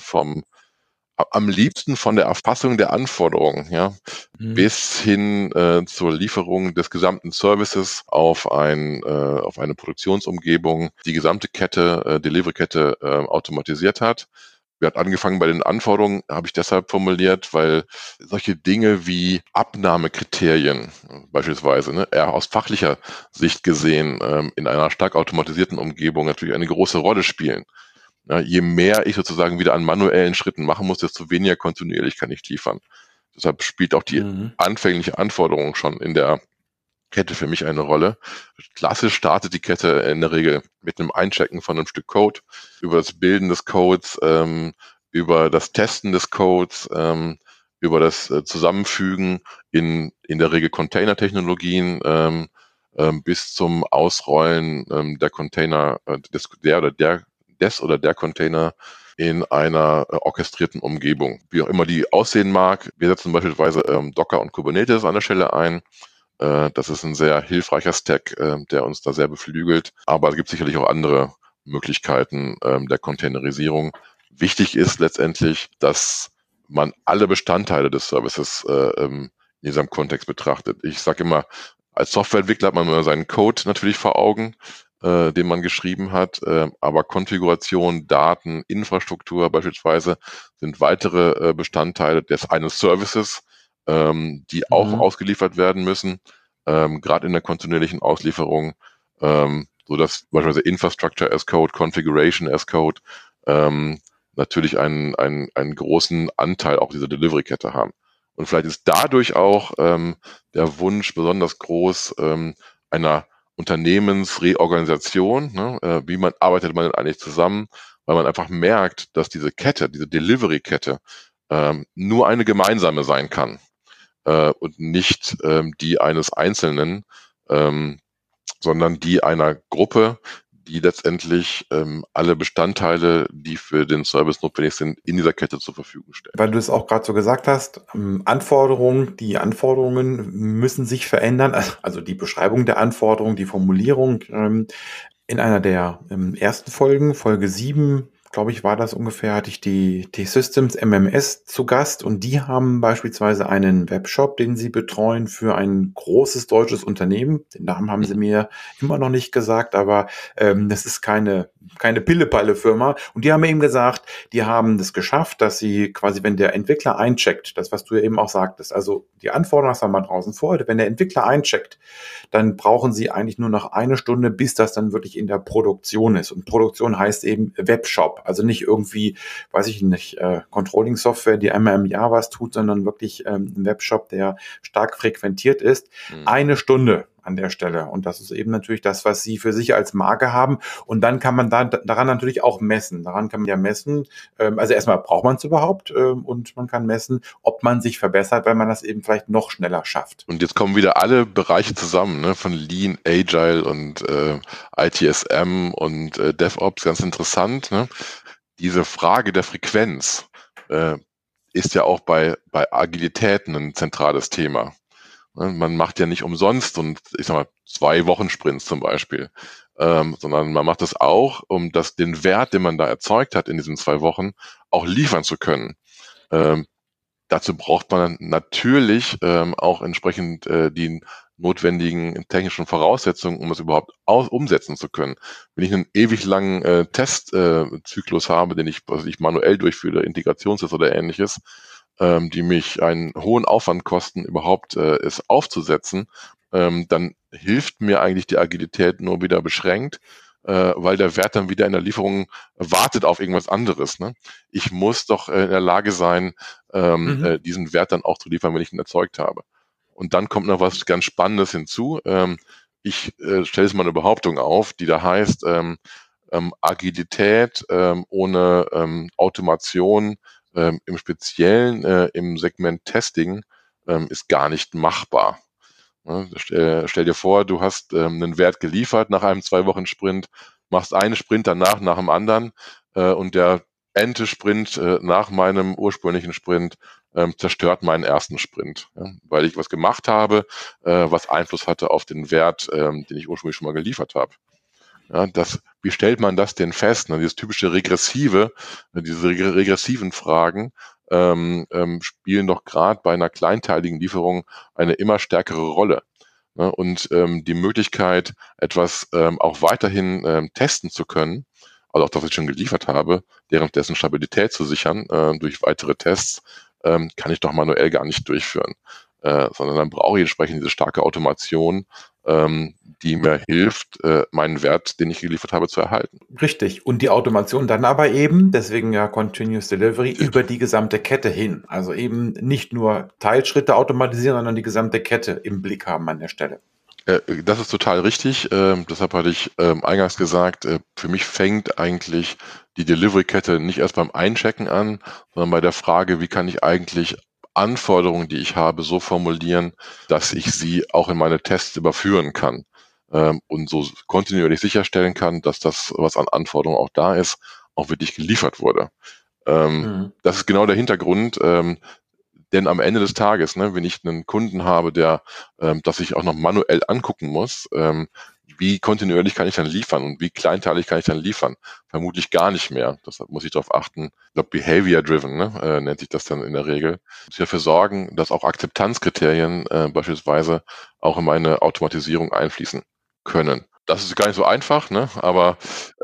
C: am liebsten von der Erfassung der Anforderungen, ja,
B: Mhm.
C: bis hin zur Lieferung des gesamten Services auf eine Produktionsumgebung die gesamte Kette, Delivery-Kette automatisiert hat. Wir hatten angefangen bei den Anforderungen, habe ich deshalb formuliert, weil solche Dinge wie Abnahmekriterien beispielsweise, ne, eher aus fachlicher Sicht gesehen, in einer stark automatisierten Umgebung natürlich eine große Rolle spielen. Ja, je mehr ich sozusagen wieder an manuellen Schritten machen muss, desto weniger kontinuierlich kann ich liefern. Deshalb spielt auch die
B: Mhm.
C: anfängliche Anforderung schon in der Kette für mich eine Rolle. Klassisch startet die Kette in der Regel mit einem Einchecken von einem Stück Code, über das Bilden des Codes, über das Testen des Codes, über das Zusammenfügen in der Regel Container-Technologien, bis zum Ausrollen der Container, des oder der Container in einer orchestrierten Umgebung. Wie auch immer die aussehen mag. Wir setzen beispielsweise Docker und Kubernetes an der Stelle ein. Das ist ein sehr hilfreicher Stack, der uns da sehr beflügelt. Aber es gibt sicherlich auch andere Möglichkeiten der Containerisierung. Wichtig ist letztendlich, dass man alle Bestandteile des Services in diesem Kontext betrachtet. Ich sage immer, als Softwareentwickler hat man immer seinen Code natürlich vor Augen, den man geschrieben hat, aber Konfiguration, Daten, Infrastruktur beispielsweise sind weitere Bestandteile eines Services, die auch
B: Mhm.
C: ausgeliefert werden müssen, gerade in der kontinuierlichen Auslieferung, so dass beispielsweise Infrastructure as Code, Configuration as Code ähm, natürlich einen großen Anteil auch dieser Delivery-Kette haben. Und vielleicht ist dadurch auch der Wunsch besonders groß einer Unternehmensreorganisation, ne? Wie arbeitet man denn eigentlich zusammen, weil man einfach merkt, dass diese Kette, diese Delivery-Kette nur eine gemeinsame sein kann und nicht die eines Einzelnen, ähm, sondern die einer Gruppe, die letztendlich alle Bestandteile, die für den Service notwendig sind, in dieser Kette zur Verfügung
B: Weil
C: stellt.
B: du es auch gerade so gesagt hast, die Anforderungen müssen sich verändern, also die Beschreibung der Anforderungen, die Formulierung. In einer der ersten Folgen, Folge 7, glaube ich, war das ungefähr, hatte ich die T-Systems MMS zu Gast und die haben beispielsweise einen Webshop, den sie betreuen für ein großes deutsches Unternehmen. Den Namen haben sie
C: Mhm.
B: mir immer noch nicht gesagt, aber das ist keine Pille-Palle-Firma. Und die haben mir eben gesagt, die haben das geschafft, dass sie quasi, wenn der Entwickler eincheckt, das, was du ja eben auch sagtest, also die Anforderungen hast du mal draußen vor, wenn der Entwickler eincheckt, dann brauchen sie eigentlich nur noch eine Stunde, bis das dann wirklich in der Produktion ist. Und Produktion heißt eben Webshop, also nicht irgendwie, weiß ich nicht, Controlling-Software, die einmal im Jahr was tut, sondern wirklich ein Webshop, der stark frequentiert ist.
C: Mhm.
B: Eine Stunde an der Stelle. Und das ist eben natürlich das, was sie für sich als Marke haben. Und dann kann man daran natürlich auch messen. Daran kann man ja messen. Also erstmal braucht man es überhaupt und man kann messen, ob man sich verbessert, weil man das eben vielleicht noch schneller schafft.
C: Und jetzt kommen wieder alle Bereiche zusammen, ne, von Lean, Agile und ITSM und DevOps, ganz interessant. Ne? Diese Frage der Frequenz äh, ist ja auch bei Agilität ein zentrales Thema. Ne? Man macht ja nicht umsonst und ich sag mal 2 Wochen-Sprints zum Beispiel, sondern man macht das auch, um den Wert, den man da erzeugt hat in diesen 2 Wochen, auch liefern zu können. Ähm, Dazu braucht man natürlich auch entsprechend die notwendigen technischen Voraussetzungen, um es überhaupt umsetzen zu können. Wenn ich einen ewig langen Testzyklus habe, den ich manuell durchführe, Integrationstest oder ähnliches, die mich einen hohen Aufwand kosten, überhaupt es aufzusetzen, dann hilft mir eigentlich die Agilität nur wieder beschränkt, weil der Wert dann wieder in der Lieferung wartet auf irgendwas anderes. Ne? Ich muss doch in der Lage sein, diesen Wert dann auch zu liefern, wenn ich ihn erzeugt habe. Und dann kommt noch was ganz Spannendes hinzu. Ich stelle jetzt mal eine Behauptung auf, die da heißt, Agilität ohne Automation, im Speziellen im Segment Testing, ist gar nicht machbar. Ne? Stell dir vor, du hast einen Wert geliefert nach einem 2-Wochen-Sprint, machst einen Sprint danach nach dem anderen und der Sprint nach meinem ursprünglichen Sprint zerstört meinen ersten Sprint, ja? Weil ich was gemacht habe, was Einfluss hatte auf den Wert, den ich ursprünglich schon mal geliefert habe. Ja, wie stellt man das denn fest? Ne? Dieses typische diese regressiven Fragen spielen doch gerade bei einer kleinteiligen Lieferung eine immer stärkere Rolle. Ne? Und die Möglichkeit, etwas auch weiterhin testen zu können, also auch das, was ich schon geliefert habe, deren dessen Stabilität zu sichern durch weitere Tests, kann ich doch manuell gar nicht durchführen. Sondern dann brauche ich entsprechend diese starke Automation, die mir hilft, meinen Wert, den ich geliefert habe, zu erhalten.
B: Richtig. Und die Automation dann aber eben, deswegen ja Continuous Delivery, über die gesamte Kette hin. Also eben nicht nur Teilschritte automatisieren, sondern die gesamte Kette im Blick haben an der Stelle.
C: Das ist total richtig. Deshalb hatte ich eingangs gesagt, für mich fängt eigentlich die Delivery-Kette nicht erst beim Einchecken an, sondern bei der Frage, wie kann ich eigentlich Anforderungen, die ich habe, so formulieren, dass ich sie auch in meine Tests überführen kann und so kontinuierlich sicherstellen kann, dass das, was an Anforderungen auch da ist, auch wirklich geliefert wurde. Das ist genau der Hintergrund, denn am Ende des Tages, ne, wenn ich einen Kunden habe, der das sich auch noch manuell angucken muss, wie kontinuierlich kann ich dann liefern und wie kleinteilig kann ich dann liefern? Vermutlich gar nicht mehr. Deshalb muss ich darauf achten. Ich glaube, Behavior-driven nennt sich das dann in der Regel. Ich muss dafür sorgen, dass auch Akzeptanzkriterien beispielsweise auch in meine Automatisierung einfließen können. Das ist gar nicht so einfach, ne? Aber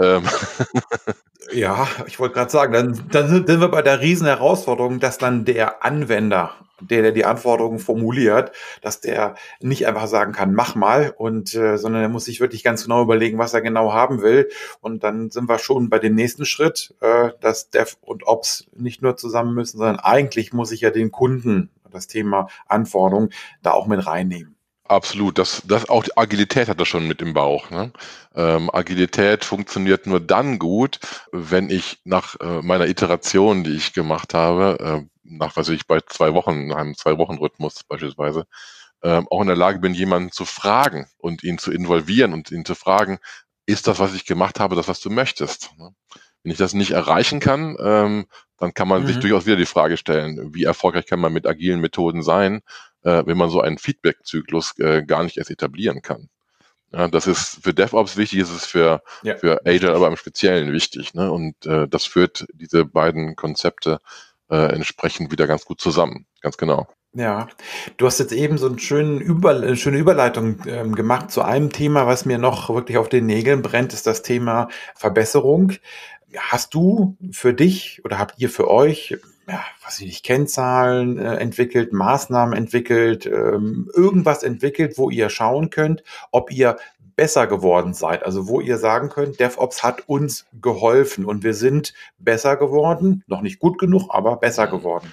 B: Ja, ich wollte gerade sagen, dann sind wir bei der riesen Herausforderung, dass dann der Anwender, der die Anforderungen formuliert, dass der nicht einfach sagen kann, mach mal, sondern er muss sich wirklich ganz genau überlegen, was er genau haben will. Und dann sind wir schon bei dem nächsten Schritt, dass Dev und Ops nicht nur zusammen müssen, sondern eigentlich muss ich ja den Kunden, das Thema Anforderungen, da auch mit reinnehmen.
C: Absolut, das auch die Agilität hat das schon mit im Bauch. Ne? Agilität funktioniert nur dann gut, wenn ich nach meiner Iteration, die ich gemacht habe, bei 2 Wochen, nach einem 2-Wochen-Rhythmus beispielsweise, auch in der Lage bin, jemanden zu fragen und ihn zu involvieren und ihn zu fragen, ist das, was ich gemacht habe, das, was du möchtest? Ne? Wenn ich das nicht erreichen kann, dann kann man sich durchaus wieder die Frage stellen, wie erfolgreich kann man mit agilen Methoden sein, wenn man so einen Feedback-Zyklus gar nicht erst etablieren kann. Ja, das ist für DevOps wichtig, ist es für Agile aber im Speziellen wichtig. Ne? Und das führt diese beiden Konzepte entsprechend wieder ganz gut zusammen. Ganz genau.
B: Ja, du hast jetzt eben so eine schöne Überleitung gemacht zu einem Thema, was mir noch wirklich auf den Nägeln brennt, ist das Thema Verbesserung. Hast du für dich oder habt ihr für euch, ja, was weiß ich, Kennzahlen entwickelt, Maßnahmen entwickelt, irgendwas entwickelt, wo ihr schauen könnt, ob ihr besser geworden seid? Also wo ihr sagen könnt, DevOps hat uns geholfen und wir sind besser geworden, noch nicht gut genug, aber besser geworden.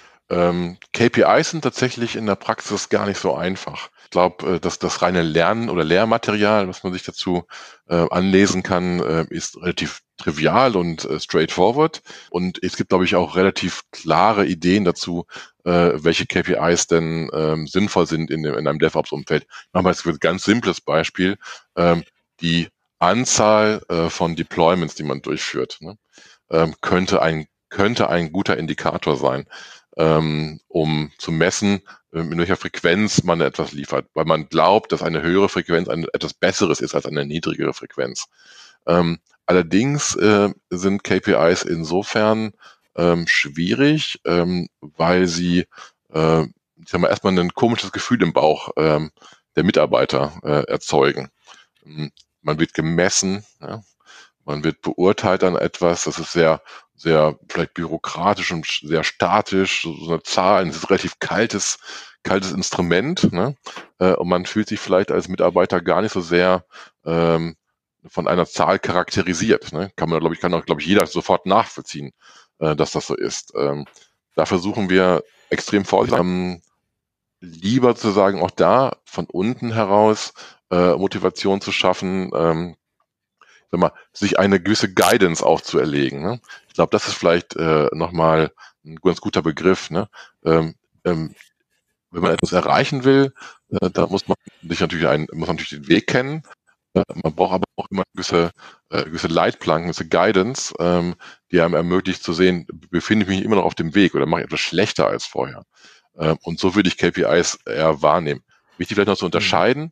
C: KPIs sind tatsächlich in der Praxis gar nicht so einfach. Ich glaube, dass das reine Lernen oder Lehrmaterial, was man sich dazu anlesen kann, ist relativ trivial und straightforward. Und es gibt, glaube ich, auch relativ klare Ideen dazu, welche KPIs denn sinnvoll sind in einem DevOps-Umfeld. Ich mache mal jetzt ein ganz simples Beispiel. Die Anzahl von Deployments, die man durchführt, ne, könnte ein guter Indikator sein, um zu messen, in welcher Frequenz man etwas liefert, weil man glaubt, dass eine höhere Frequenz etwas Besseres ist als eine niedrigere Frequenz. Allerdings sind KPIs insofern schwierig, weil sie, ich sag mal, erstmal ein komisches Gefühl im Bauch der Mitarbeiter erzeugen. Man wird gemessen, ja? Man wird beurteilt an etwas, das ist sehr, sehr vielleicht bürokratisch und sehr statisch, so eine Zahl, das ist ein relativ kaltes Instrument, ne? Und man fühlt sich vielleicht als Mitarbeiter gar nicht so sehr von einer Zahl charakterisiert. Ne? Kann auch jeder sofort nachvollziehen, dass das so ist. Da versuchen wir extrem vorsichtig, lieber zu sagen, auch da von unten heraus Motivation zu schaffen, sich eine gewisse Guidance auch zu erlegen. Ne? Ich glaube, das ist vielleicht nochmal ein ganz guter Begriff. Ne? Wenn man etwas erreichen will, da muss man natürlich den Weg kennen. Man braucht aber auch immer gewisse Leitplanken, gewisse Guidance, die einem ermöglicht zu sehen, befinde ich mich immer noch auf dem Weg oder mache ich etwas schlechter als vorher. Und so würde ich KPIs eher wahrnehmen. Wichtig vielleicht noch zu unterscheiden.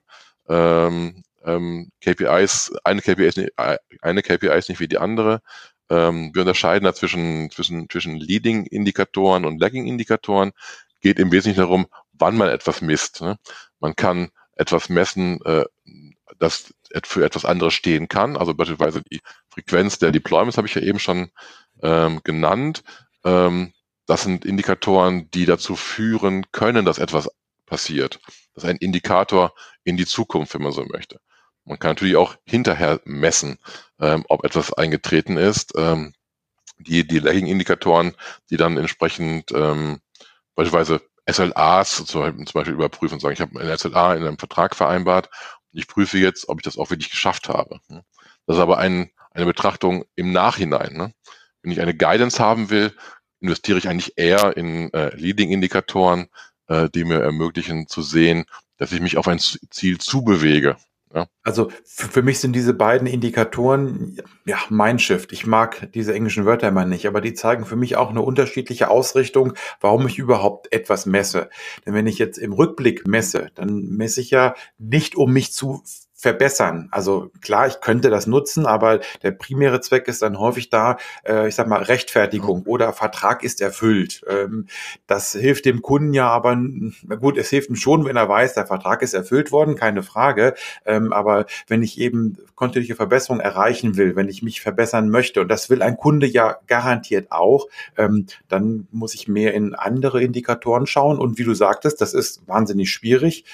C: KPIs, eine KPI ist nicht wie die andere. Wir unterscheiden da zwischen Leading-Indikatoren und Lagging-Indikatoren. Geht im Wesentlichen darum, wann man etwas misst. Ne? Man kann etwas messen, das für etwas anderes stehen kann. Also beispielsweise die Frequenz der Deployments habe ich ja eben schon genannt. Das sind Indikatoren, die dazu führen können, dass etwas passiert. Das ist ein Indikator in die Zukunft, wenn man so möchte. Man kann natürlich auch hinterher messen, ob etwas eingetreten ist. Die Lagging-Indikatoren, die dann entsprechend beispielsweise SLAs zum Beispiel überprüfen und sagen, ich habe ein SLA in einem Vertrag vereinbart und ich prüfe jetzt, ob ich das auch wirklich geschafft habe. Das ist aber eine Betrachtung im Nachhinein. Ne? Wenn ich eine Guidance haben will, investiere ich eigentlich eher in Leading-Indikatoren, die mir ermöglichen zu sehen, dass ich mich auf ein Ziel zubewege. Ja.
B: Also für mich sind diese beiden Indikatoren ja Mindshift. Ich mag diese englischen Wörter immer nicht, aber die zeigen für mich auch eine unterschiedliche Ausrichtung, warum ich überhaupt etwas messe. Denn wenn ich jetzt im Rückblick messe, dann messe ich ja nicht, um mich zu verbessern. Also klar, ich könnte das nutzen, aber der primäre Zweck ist dann häufig da, ich sag mal, Rechtfertigung oder Vertrag ist erfüllt. Das hilft dem Kunden ja aber, na gut, es hilft ihm schon, wenn er weiß, der Vertrag ist erfüllt worden, keine Frage. Aber wenn ich eben kontinuierliche Verbesserung erreichen will, wenn ich mich verbessern möchte, und das will ein Kunde ja garantiert auch, dann muss ich mehr in andere Indikatoren schauen. Und wie du sagtest, das ist wahnsinnig schwierig,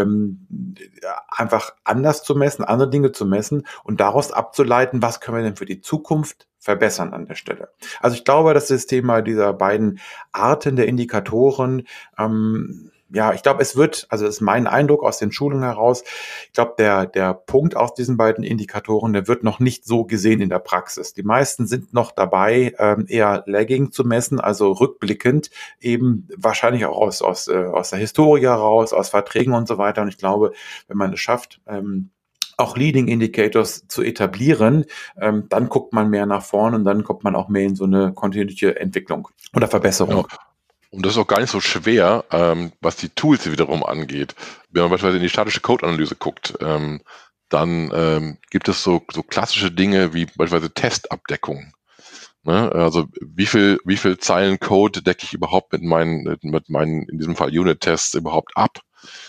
B: einfach anders zu messen, andere Dinge zu messen und daraus abzuleiten, was können wir denn für die Zukunft verbessern an der Stelle. Also ich glaube, dass das Thema dieser beiden Arten der Indikatoren, ich glaube, also das ist mein Eindruck aus den Schulungen heraus, ich glaube, der Punkt aus diesen beiden Indikatoren, der wird noch nicht so gesehen in der Praxis. Die meisten sind noch dabei, eher Lagging zu messen, also rückblickend, eben wahrscheinlich auch aus der Historie heraus, aus Verträgen und so weiter. Und ich glaube, wenn man es schafft, auch Leading Indicators zu etablieren, dann guckt man mehr nach vorne und dann kommt man auch mehr in so eine kontinuierliche Entwicklung oder Verbesserung.
C: Ja. Und das ist auch gar nicht so schwer, was die Tools wiederum angeht. Wenn man beispielsweise in die statische Code-Analyse guckt, dann gibt es so klassische Dinge wie beispielsweise Testabdeckung. Ne? Also wie viel Zeilen Code decke ich überhaupt mit meinen, in diesem Fall Unit-Tests überhaupt ab?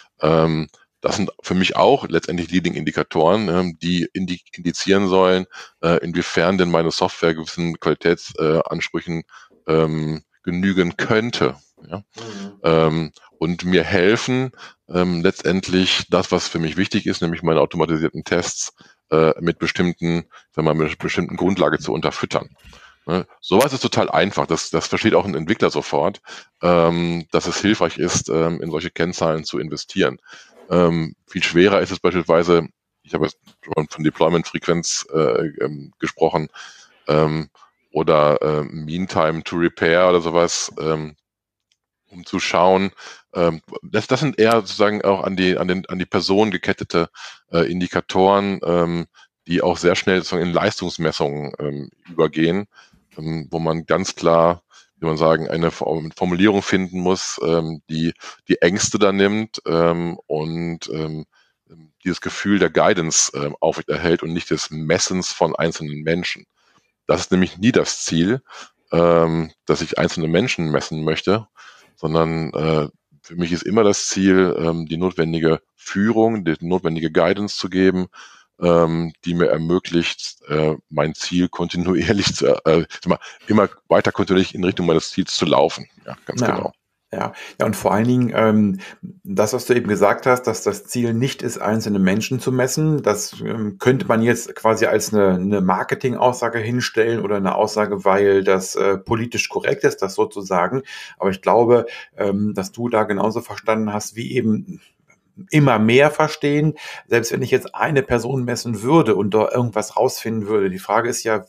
C: Das sind für mich auch letztendlich Leading-Indikatoren, die indizieren sollen, inwiefern denn meine Software gewissen Qualitätsansprüchen genügen könnte. Ja? Und mir helfen, letztendlich das, was für mich wichtig ist, nämlich meine automatisierten Tests mit bestimmten Grundlage zu unterfüttern. Ne? Sowas ist total einfach. Das versteht auch ein Entwickler sofort, dass es hilfreich ist, in solche Kennzahlen zu investieren. Viel schwerer ist es beispielsweise, ich habe schon von Deployment-Frequenz gesprochen, oder Mean Time to Repair oder sowas, um zu schauen. Das sind eher sozusagen auch an die Person gekettete Indikatoren, die auch sehr schnell sozusagen in Leistungsmessungen übergehen, wo man ganz klar, wie man sagen, eine Formulierung finden muss, die Ängste da nimmt und dieses Gefühl der Guidance aufrechterhält und nicht des Messens von einzelnen Menschen. Das ist nämlich nie das Ziel, dass ich einzelne Menschen messen möchte, sondern Für mich ist immer das Ziel, die notwendige Führung, die notwendige Guidance zu geben, die mir ermöglicht, mein Ziel kontinuierlich immer weiter kontinuierlich in Richtung meines Ziels zu laufen. Ja, ganz
B: Ja,
C: genau.
B: ja, und vor allen Dingen, das, was du eben gesagt hast, dass das Ziel nicht ist, einzelne Menschen zu messen, das könnte man jetzt quasi als eine Marketing-Aussage hinstellen oder eine Aussage, weil das politisch korrekt ist, das sozusagen. Aber ich glaube, dass du da genauso verstanden hast, wie eben immer mehr verstehen, selbst wenn ich jetzt eine Person messen würde und da irgendwas rausfinden würde. Die Frage ist ja,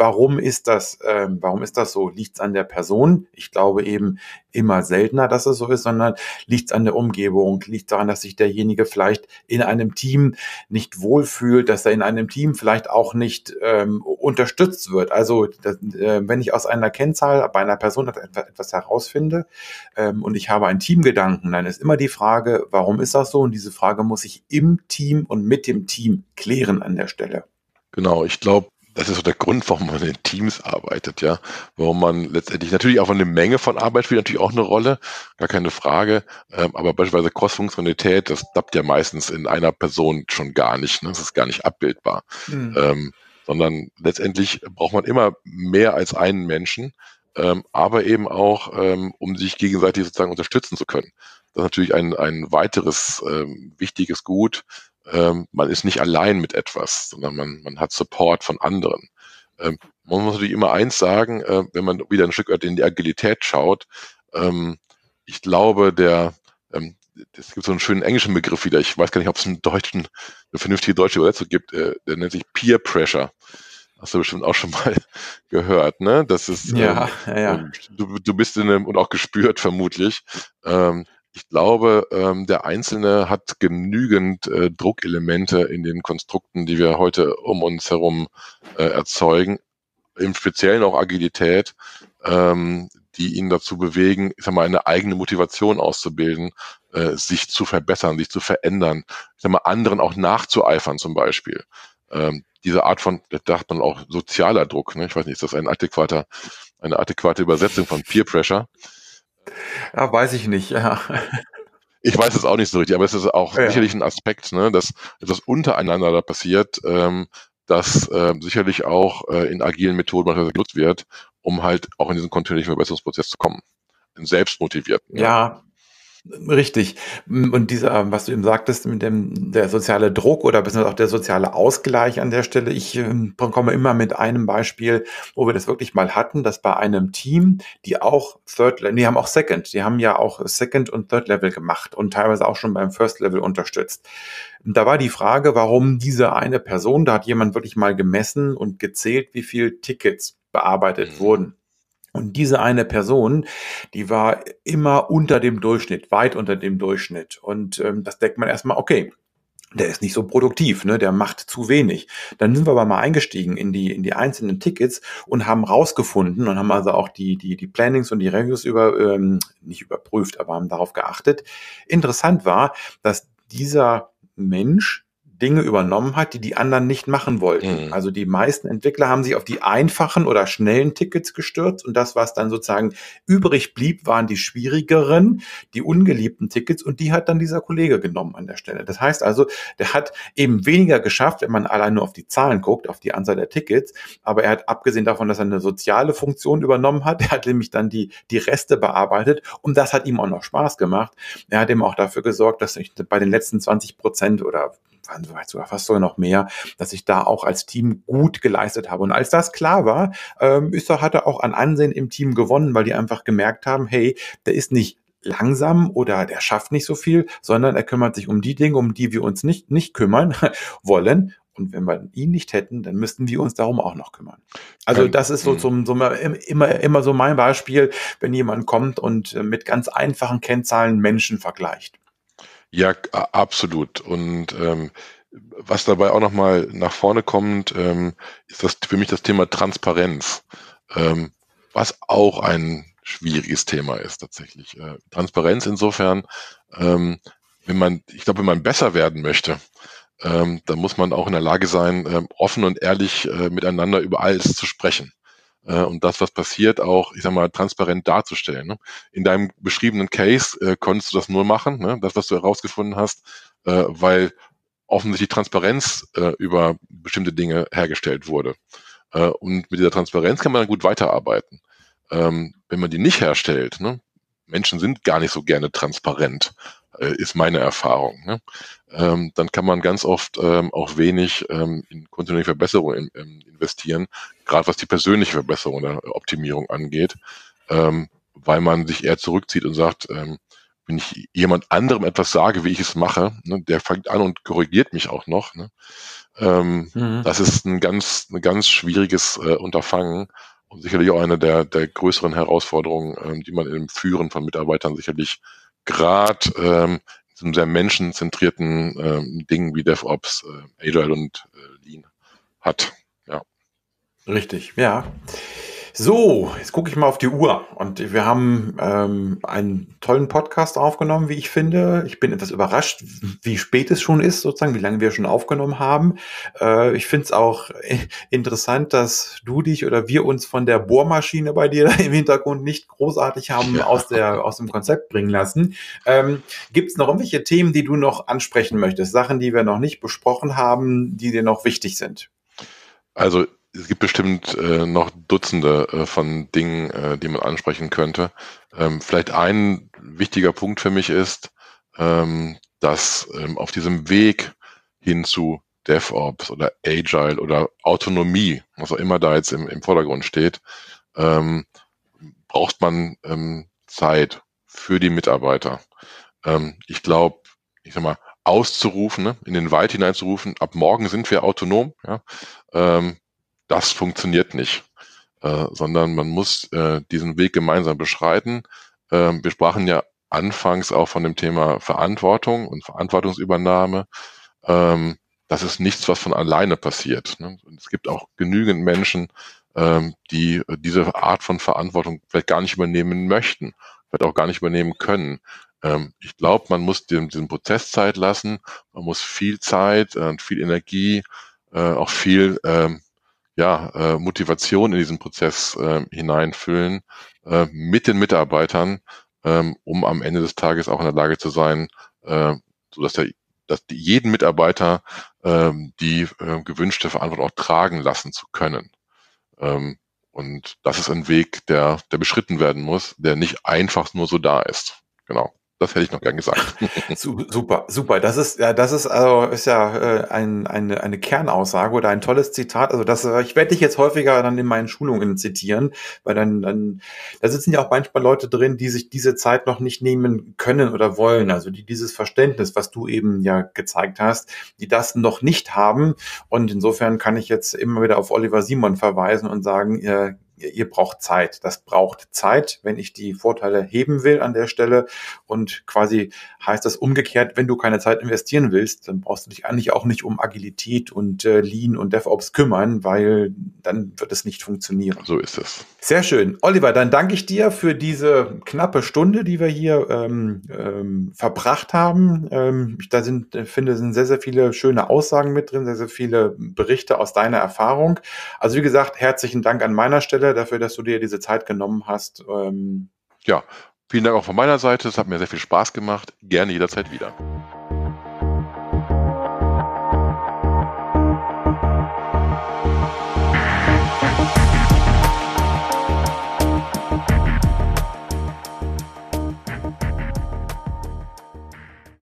B: warum ist das so? Liegt es an der Person? Ich glaube eben immer seltener, dass es so ist, sondern liegt es an der Umgebung? Liegt es daran, dass sich derjenige vielleicht in einem Team nicht wohlfühlt, dass er in einem Team vielleicht auch nicht unterstützt wird? Also wenn ich aus einer Kennzahl bei einer Person etwas herausfinde, und ich habe einen Teamgedanken, dann ist immer die Frage, warum ist das so? Und diese Frage muss ich im Team und mit dem Team klären an der Stelle.
C: Genau, ich glaube, das ist so der Grund, warum man in Teams arbeitet, ja. Warum man letztendlich natürlich auch eine Menge von Arbeit spielt natürlich auch eine Rolle, gar keine Frage. Aber beispielsweise Cross-Funktionalität, das klappt ja meistens in einer Person schon gar nicht, ne? Das ist gar nicht abbildbar. Sondern letztendlich braucht man immer mehr als einen Menschen, aber eben auch, um sich gegenseitig sozusagen unterstützen zu können. Das ist natürlich ein weiteres wichtiges Gut. Man ist nicht allein mit etwas, sondern man hat Support von anderen. Man muss natürlich immer eins sagen, wenn man wieder ein Stück weit in die Agilität schaut. Ich glaube, es gibt so einen schönen englischen Begriff wieder. Ich weiß gar nicht, ob es eine vernünftige deutsche Übersetzung gibt. Der nennt sich Peer Pressure. Hast du bestimmt auch schon mal gehört, ne? Das ist,
B: Ja.
C: du bist und auch gespürt vermutlich. Ich glaube, der Einzelne hat genügend Druckelemente in den Konstrukten, die wir heute um uns herum erzeugen, im Speziellen auch Agilität, die ihn dazu bewegen, ich sag mal, eine eigene Motivation auszubilden, sich zu verbessern, sich zu verändern, ich sag mal, anderen auch nachzueifern zum Beispiel. Diese Art von, da dacht man auch sozialer Druck, ne? Ich weiß nicht, ist das eine adäquate Übersetzung von Peer Pressure?
B: Ja, weiß ich nicht. Ja.
C: Ich weiß es auch nicht so richtig, aber es ist auch sicherlich ein Aspekt, ne, dass etwas untereinander da passiert, das sicherlich auch in agilen Methoden manchmal genutzt wird, um halt auch in diesen kontinuierlichen Verbesserungsprozess zu kommen. In selbstmotivierten.
B: Ja, richtig. Und dieser, was du eben sagtest, der soziale Druck oder beziehungsweise auch der soziale Ausgleich an der Stelle. Ich komme immer mit einem Beispiel, wo wir das wirklich mal hatten, dass bei einem Team, die auch haben auch Second, die haben ja auch Second und Third Level gemacht und teilweise auch schon beim First Level unterstützt. Und da war die Frage, warum diese eine Person, da hat jemand wirklich mal gemessen und gezählt, wie viel Tickets bearbeitet wurden. Und diese eine Person, die war immer unter dem Durchschnitt, weit unter dem Durchschnitt. Und das denkt man erstmal, okay, der ist nicht so produktiv, ne? Der macht zu wenig. Dann sind wir aber mal eingestiegen in die einzelnen Tickets und haben rausgefunden und haben also auch die Plannings und die Reviews nicht überprüft, aber haben darauf geachtet. Interessant war, dass dieser Mensch Dinge übernommen hat, die die anderen nicht machen wollten. Also die meisten Entwickler haben sich auf die einfachen oder schnellen Tickets gestürzt und das, was dann sozusagen übrig blieb, waren die schwierigeren, die ungeliebten Tickets und die hat dann dieser Kollege genommen an der Stelle. Das heißt also, der hat eben weniger geschafft, wenn man allein nur auf die Zahlen guckt, auf die Anzahl der Tickets, aber er hat abgesehen davon, dass er eine soziale Funktion übernommen hat, er hat nämlich dann die Reste bearbeitet und das hat ihm auch noch Spaß gemacht. Er hat eben auch dafür gesorgt, dass ich bei den letzten 20% oder waren sogar fast sogar noch mehr, dass ich da auch als Team gut geleistet habe. Und als das klar war, hat er auch an Ansehen im Team gewonnen, weil die einfach gemerkt haben, hey, der ist nicht langsam oder der schafft nicht so viel, sondern er kümmert sich um die Dinge, um die wir uns nicht kümmern wollen. Und wenn wir ihn nicht hätten, dann müssten wir uns darum auch noch kümmern. Also das ist immer so mein Beispiel, wenn jemand kommt und mit ganz einfachen Kennzahlen Menschen vergleicht.
C: Ja, absolut. Und was dabei auch nochmal nach vorne kommt, ist das für mich das Thema Transparenz, was auch ein schwieriges Thema ist tatsächlich. Transparenz insofern, wenn man besser werden möchte, dann muss man auch in der Lage sein, offen und ehrlich miteinander über alles zu sprechen. und das, was passiert, auch, ich sag mal, transparent darzustellen. Ne? In deinem beschriebenen Case konntest du das nur machen, ne? Das, was du herausgefunden hast, weil offensichtlich Transparenz über bestimmte Dinge hergestellt wurde. Und mit dieser Transparenz kann man dann gut weiterarbeiten. Wenn man die nicht herstellt, ne? Menschen sind gar nicht so gerne transparent, ist meine Erfahrung. Ne? Dann kann man ganz oft auch wenig in kontinuierliche Verbesserungen investieren, gerade was die persönliche Verbesserung oder Optimierung angeht, weil man sich eher zurückzieht und sagt, wenn ich jemand anderem etwas sage, wie ich es mache, ne, der fängt an und korrigiert mich auch noch. Ne? Das ist ein ganz schwieriges Unterfangen und sicherlich auch eine der größeren Herausforderungen, die man im Führen von Mitarbeitern sicherlich gerade in diesem sehr menschenzentrierten Dingen wie DevOps, Agile und Lean hat. Ja.
B: Richtig, ja. So, jetzt gucke ich mal auf die Uhr und wir haben einen tollen Podcast aufgenommen, wie ich finde. Ich bin etwas überrascht, wie spät es schon ist, sozusagen, wie lange wir schon aufgenommen haben. Ich finde es auch interessant, dass du dich oder wir uns von der Bohrmaschine bei dir im Hintergrund nicht großartig haben aus dem Konzept bringen lassen. Gibt es noch irgendwelche Themen, die du noch ansprechen möchtest? Sachen, die wir noch nicht besprochen haben, die dir noch wichtig sind?
C: Also es gibt bestimmt noch Dutzende von Dingen, die man ansprechen könnte. Vielleicht ein wichtiger Punkt für mich ist, dass auf diesem Weg hin zu DevOps oder Agile oder Autonomie, was auch immer da jetzt im Vordergrund steht, braucht man Zeit für die Mitarbeiter. Ich glaube, ich sag mal, auszurufen, ne, in den Wald hineinzurufen, ab morgen sind wir autonom, ja, das funktioniert nicht, sondern man muss diesen Weg gemeinsam beschreiten. Wir sprachen ja anfangs auch von dem Thema Verantwortung und Verantwortungsübernahme. Das ist nichts, was von alleine passiert. Ne? Und es gibt auch genügend Menschen, die diese Art von Verantwortung vielleicht gar nicht übernehmen möchten, vielleicht auch gar nicht übernehmen können. Ich glaube, man muss diesem Prozess Zeit lassen, man muss viel Zeit und viel Energie, auch viel Motivation in diesen Prozess hineinfüllen mit den Mitarbeitern, um am Ende des Tages auch in der Lage zu sein, sodass jeden Mitarbeiter die gewünschte Verantwortung auch tragen lassen zu können. Und das ist ein Weg, der beschritten werden muss, der nicht einfach nur so da ist. Genau. Das hätte ich noch gern gesagt.
B: Super, super. Das ist eine Kernaussage oder ein tolles Zitat. Also ich werde dich jetzt häufiger dann in meinen Schulungen zitieren, weil da sitzen ja auch manchmal Leute drin, die sich diese Zeit noch nicht nehmen können oder wollen. Also die dieses Verständnis, was du eben ja gezeigt hast, die das noch nicht haben. Und insofern kann ich jetzt immer wieder auf Oliver Simon verweisen und sagen, ihr braucht Zeit. Das braucht Zeit, wenn ich die Vorteile heben will an der Stelle. Und quasi heißt das umgekehrt, wenn du keine Zeit investieren willst, dann brauchst du dich eigentlich auch nicht um Agilität und Lean und DevOps kümmern, weil dann wird es nicht funktionieren.
C: So ist es.
B: Sehr schön. Oliver, dann danke ich dir für diese knappe Stunde, die wir hier verbracht haben. Finde sehr, sehr viele schöne Aussagen mit drin, sehr, sehr viele Berichte aus deiner Erfahrung. Also wie gesagt, herzlichen Dank an meiner Stelle dafür, dass du dir diese Zeit genommen hast.
C: Ja, vielen Dank auch von meiner Seite. Es hat mir sehr viel Spaß gemacht. Gerne jederzeit wieder.